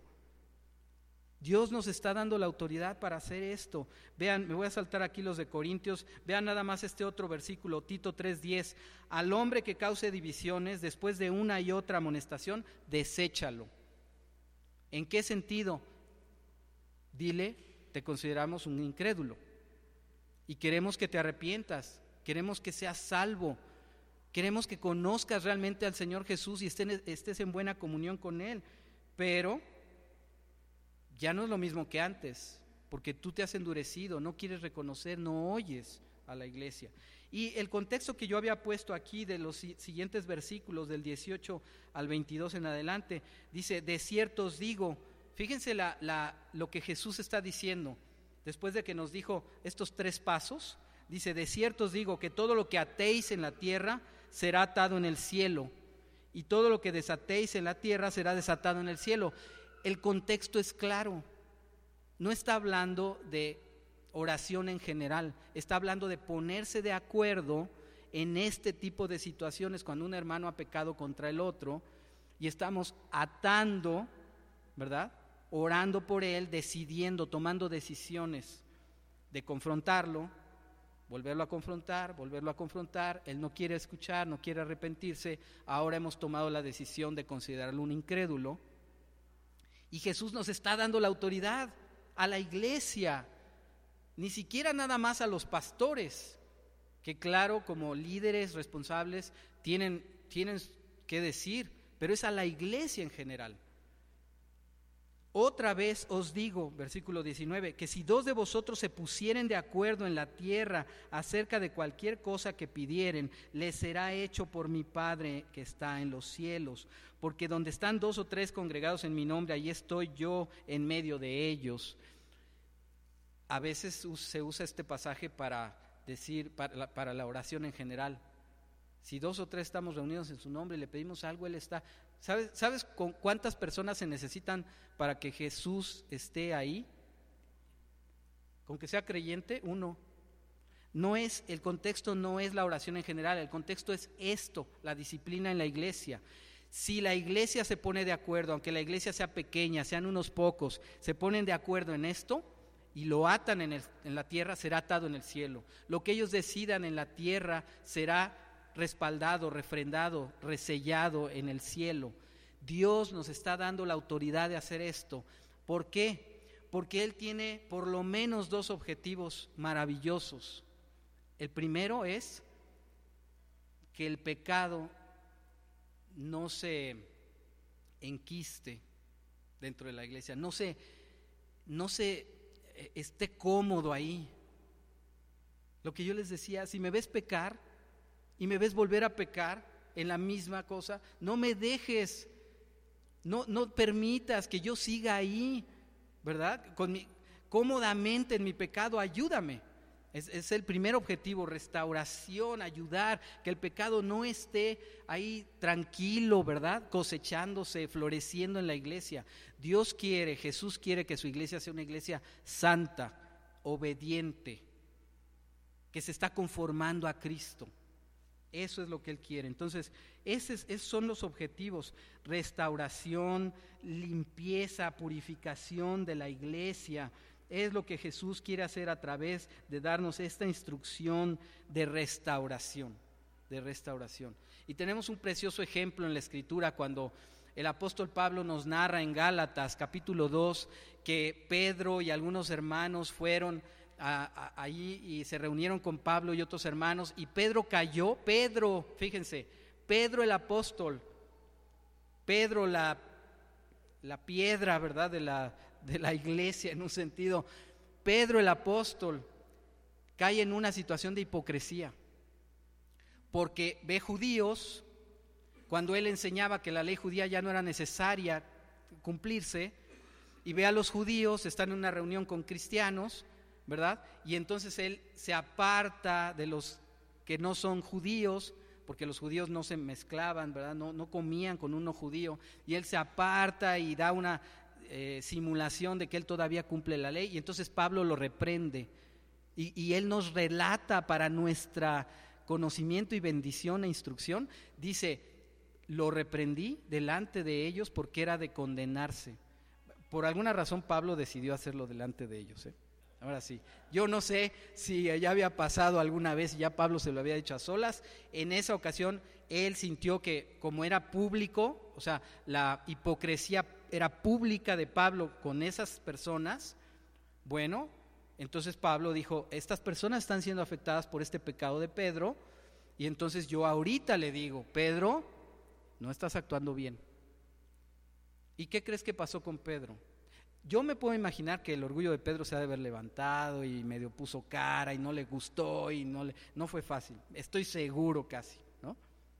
Dios nos está dando la autoridad para hacer esto. Vean, me voy a saltar aquí los de Corintios. Vean nada más este otro versículo, Tito 3:10. Al hombre que cause divisiones, después de una y otra amonestación, deséchalo. ¿En qué sentido? Dile, te consideramos un incrédulo y queremos que te arrepientas, queremos que seas salvo. Queremos que conozcas realmente al Señor Jesús y estés en buena comunión con Él, pero ya no es lo mismo que antes, porque tú te has endurecido, no quieres reconocer, no oyes a la iglesia. Y el contexto que yo había puesto aquí de los siguientes versículos, del 18 al 22 en adelante, dice, de cierto os digo, fíjense lo que Jesús está diciendo, después de que nos dijo estos 3 pasos, dice, de cierto os digo que todo lo que atéis en la tierra será atado en el cielo, y todo lo que desatéis en la tierra será desatado en el cielo. El contexto es claro, no está hablando de oración en general, está hablando de ponerse de acuerdo en este tipo de situaciones cuando un hermano ha pecado contra el otro y estamos atando, ¿verdad? Orando por él, decidiendo, tomando decisiones de confrontarlo, volverlo a confrontar, él no quiere escuchar, no quiere arrepentirse, ahora hemos tomado la decisión de considerarlo un incrédulo y Jesús nos está dando la autoridad a la iglesia, ni siquiera nada más a los pastores, que claro, como líderes responsables tienen que decir, pero es a la iglesia en general. Otra vez os digo, versículo 19, que si 2 de vosotros se pusieren de acuerdo en la tierra acerca de cualquier cosa que pidieren, les será hecho por mi Padre que está en los cielos. Porque donde están 2 o 3 congregados en mi nombre, allí estoy yo en medio de ellos. A veces se usa este pasaje para decir, para la oración en general. Si 2 o 3 estamos reunidos en su nombre y le pedimos algo, Él está. ¿Sabes con cuántas personas se necesitan para que Jesús esté ahí? Con que sea creyente, 1. El contexto no es la oración en general, el contexto es esto, la disciplina en la iglesia. Si la iglesia se pone de acuerdo, aunque la iglesia sea pequeña, sean unos pocos, se ponen de acuerdo en esto y lo atan en la tierra, será atado en el cielo. Lo que ellos decidan en la tierra será respaldado, refrendado, resellado en el cielo. Dios nos está dando la autoridad de hacer esto. ¿Por qué? Porque Él tiene por lo menos 2 objetivos maravillosos. El primero es que el pecado no se enquiste dentro de la iglesia, no se esté cómodo ahí. Lo que yo les decía, si me ves pecar y me ves volver a pecar en la misma cosa, no me dejes, no permitas que yo siga ahí, ¿verdad? Cómodamente en mi pecado, ayúdame. Es el primer objetivo, restauración, ayudar, que el pecado no esté ahí tranquilo, ¿verdad? Cosechándose, floreciendo en la iglesia. Jesús quiere que su iglesia sea una iglesia santa, obediente, que se está conformando a Cristo. Eso es lo que Él quiere. Entonces, esos son los objetivos: restauración, limpieza, purificación de la iglesia. Es lo que Jesús quiere hacer a través de darnos esta instrucción de restauración. Y tenemos un precioso ejemplo en la Escritura cuando el apóstol Pablo nos narra en Gálatas capítulo 2 que Pedro y algunos hermanos fueron allí y se reunieron con Pablo y otros hermanos, y Pedro cayó. Fíjense, Pedro el apóstol, Pedro la piedra, ¿verdad?, de la iglesia en un sentido. Pedro el apóstol cae en una situación de hipocresía porque ve judíos, cuando él enseñaba que la ley judía ya no era necesaria cumplirse, y ve a los judíos, están en una reunión con cristianos, ¿verdad? Y entonces él se aparta de los que no son judíos, porque los judíos no se mezclaban, ¿verdad? No comían con un no judío, y él se aparta y da una simulación de que él todavía cumple la ley, y entonces Pablo lo reprende, y él nos relata para nuestra conocimiento y bendición e instrucción. Dice: lo reprendí delante de ellos porque era de condenarse. Por alguna razón Pablo decidió hacerlo delante de ellos, Ahora sí, yo no sé si ya había pasado alguna vez y ya Pablo se lo había dicho a solas. En esa ocasión él sintió que, como era público, o sea, la hipocresía era pública de Pablo con esas personas, bueno, entonces Pablo dijo: estas personas están siendo afectadas por este pecado de Pedro, y entonces yo ahorita le digo: Pedro, no estás actuando bien. ¿Y qué crees que pasó con Pedro? Yo me puedo imaginar que el orgullo de Pedro se ha de haber levantado y medio puso cara y no le gustó y no fue fácil. Estoy seguro casi, ¿no?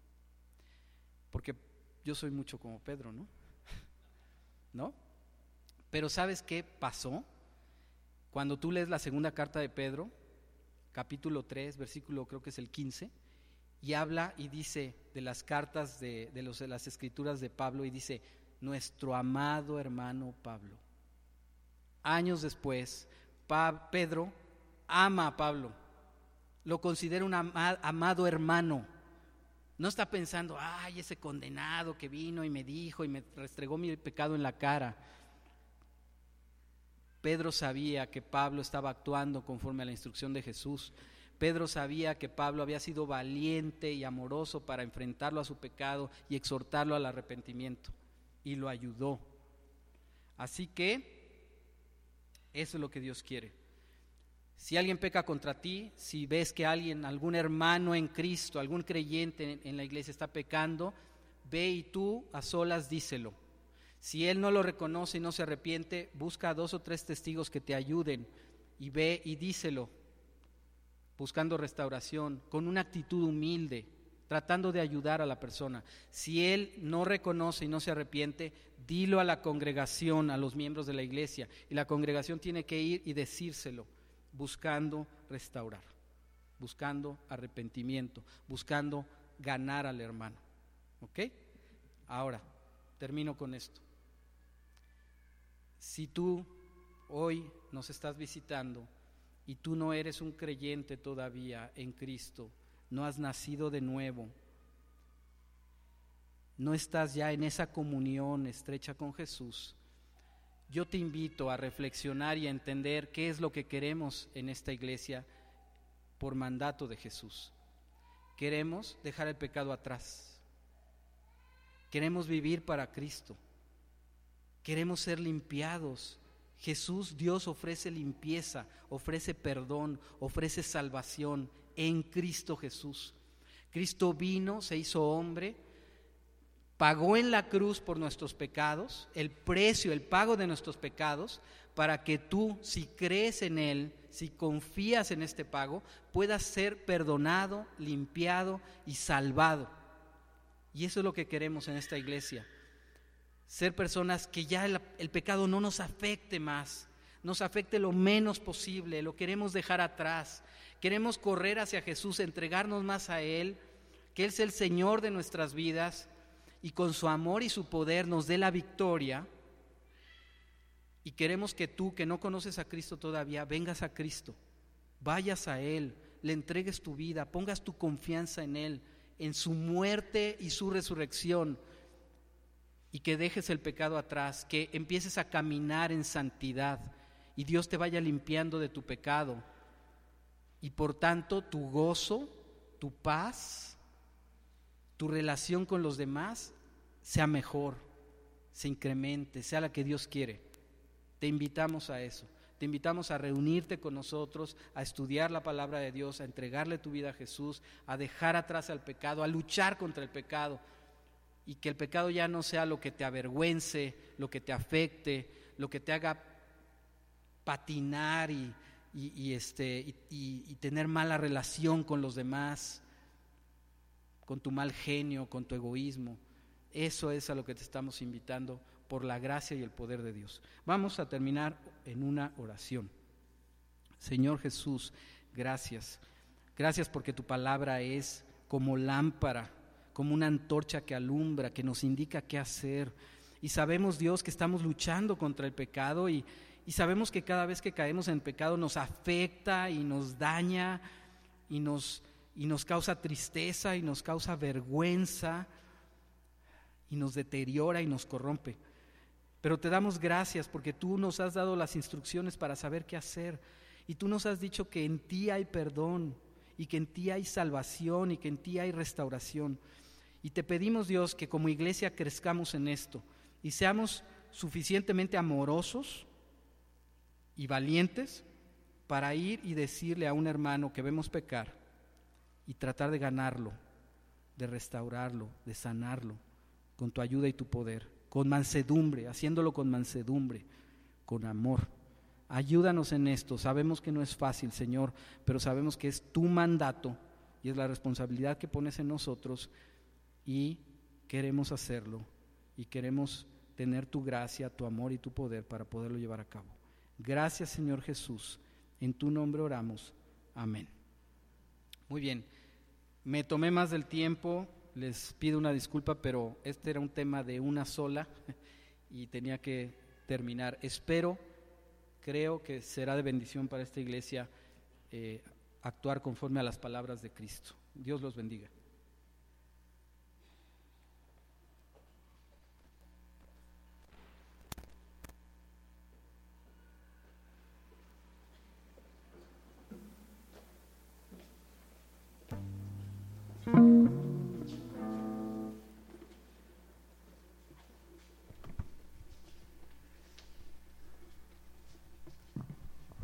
Porque yo soy mucho como Pedro, ¿no? ¿No? Pero ¿sabes qué pasó? Cuando tú lees la segunda carta de Pedro, capítulo 3, versículo creo que es el 15, y habla y dice de las cartas de las escrituras de Pablo, y dice: nuestro amado hermano Pablo. Años después, Pedro ama a Pablo, lo considera un amado hermano. No está pensando: ay, ese condenado que vino y me dijo y me restregó mi pecado en la cara. Pedro sabía que Pablo estaba actuando conforme a la instrucción de Jesús. Pedro sabía que Pablo había sido valiente y amoroso para enfrentarlo a su pecado y exhortarlo al arrepentimiento, y lo ayudó. Así que eso es lo que Dios quiere. Si alguien peca contra ti, si ves que algún hermano en Cristo, algún creyente en la iglesia está pecando, ve y tú a solas díselo. Si él no lo reconoce y no se arrepiente, busca a 2 o 3 testigos que te ayuden, y ve y díselo, buscando restauración, con una actitud humilde, tratando de ayudar a la persona. Si él no reconoce y no se arrepiente, dilo a la congregación, a los miembros de la iglesia, y la congregación tiene que ir y decírselo, buscando restaurar, buscando arrepentimiento, buscando ganar al hermano. ¿Ok? Ahora, termino con esto. Si tú hoy nos estás visitando y tú no eres un creyente todavía en Cristo, no has nacido de nuevo, no estás ya en esa comunión estrecha con Jesús, yo te invito a reflexionar y a entender qué es lo que queremos en esta iglesia por mandato de Jesús. Queremos dejar el pecado atrás, queremos vivir para Cristo, queremos ser limpiados. Jesús, Dios, ofrece limpieza, ofrece perdón, ofrece salvación en Cristo Jesús. Cristo vino, se hizo hombre, pagó en la cruz por nuestros pecados, el precio, el pago de nuestros pecados, para que tú, si crees en Él, si confías en este pago, puedas ser perdonado, limpiado y salvado. Y eso es lo que queremos en esta iglesia. Ser personas que ya el pecado no nos afecte más, nos afecte lo menos posible, lo queremos dejar atrás. Queremos correr hacia Jesús, entregarnos más a Él, que Él sea el Señor de nuestras vidas, y con su amor y su poder nos dé la victoria. Y queremos que tú, que no conoces a Cristo todavía, vengas a Cristo, vayas a Él, le entregues tu vida, pongas tu confianza en Él, en su muerte y su resurrección, y que dejes el pecado atrás, que empieces a caminar en santidad y Dios te vaya limpiando de tu pecado, y por tanto tu gozo, tu paz, tu relación con los demás sea mejor, se incremente, sea la que Dios quiere. Te invitamos a eso, te invitamos a reunirte con nosotros, a estudiar la palabra de Dios, a entregarle tu vida a Jesús, a dejar atrás al pecado, a luchar contra el pecado, y que el pecado ya no sea lo que te avergüence, lo que te afecte, lo que te haga patinar y tener mala relación con los demás, con tu mal genio, con tu egoísmo. Eso es a lo que te estamos invitando por la gracia y el poder de Dios. Vamos a terminar en una oración. Señor Jesús, gracias. Gracias porque tu palabra es como lámpara, como una antorcha que alumbra, que nos indica qué hacer. Y sabemos, Dios, que estamos luchando contra el pecado, y sabemos que cada vez que caemos en pecado nos afecta y nos daña y nos causa tristeza y nos causa vergüenza y nos deteriora y nos corrompe. Pero te damos gracias porque tú nos has dado las instrucciones para saber qué hacer, y tú nos has dicho que en ti hay perdón y que en ti hay salvación y que en ti hay restauración. Y te pedimos, Dios, que como iglesia crezcamos en esto y seamos suficientemente amorosos y valientes para ir y decirle a un hermano que vemos pecar y tratar de ganarlo, de restaurarlo, de sanarlo con tu ayuda y tu poder, con mansedumbre, haciéndolo con mansedumbre, con amor. Ayúdanos en esto. Sabemos que no es fácil, Señor, pero sabemos que es tu mandato y es la responsabilidad que pones en nosotros, y queremos hacerlo y queremos tener tu gracia, tu amor y tu poder para poderlo llevar a cabo. Gracias, Señor Jesús. En tu nombre oramos. Amén. Muy bien. Me tomé más del tiempo, les pido una disculpa, pero este era un tema de una sola y tenía que terminar. Creo que será de bendición para esta iglesia actuar conforme a las palabras de Cristo. Dios los bendiga.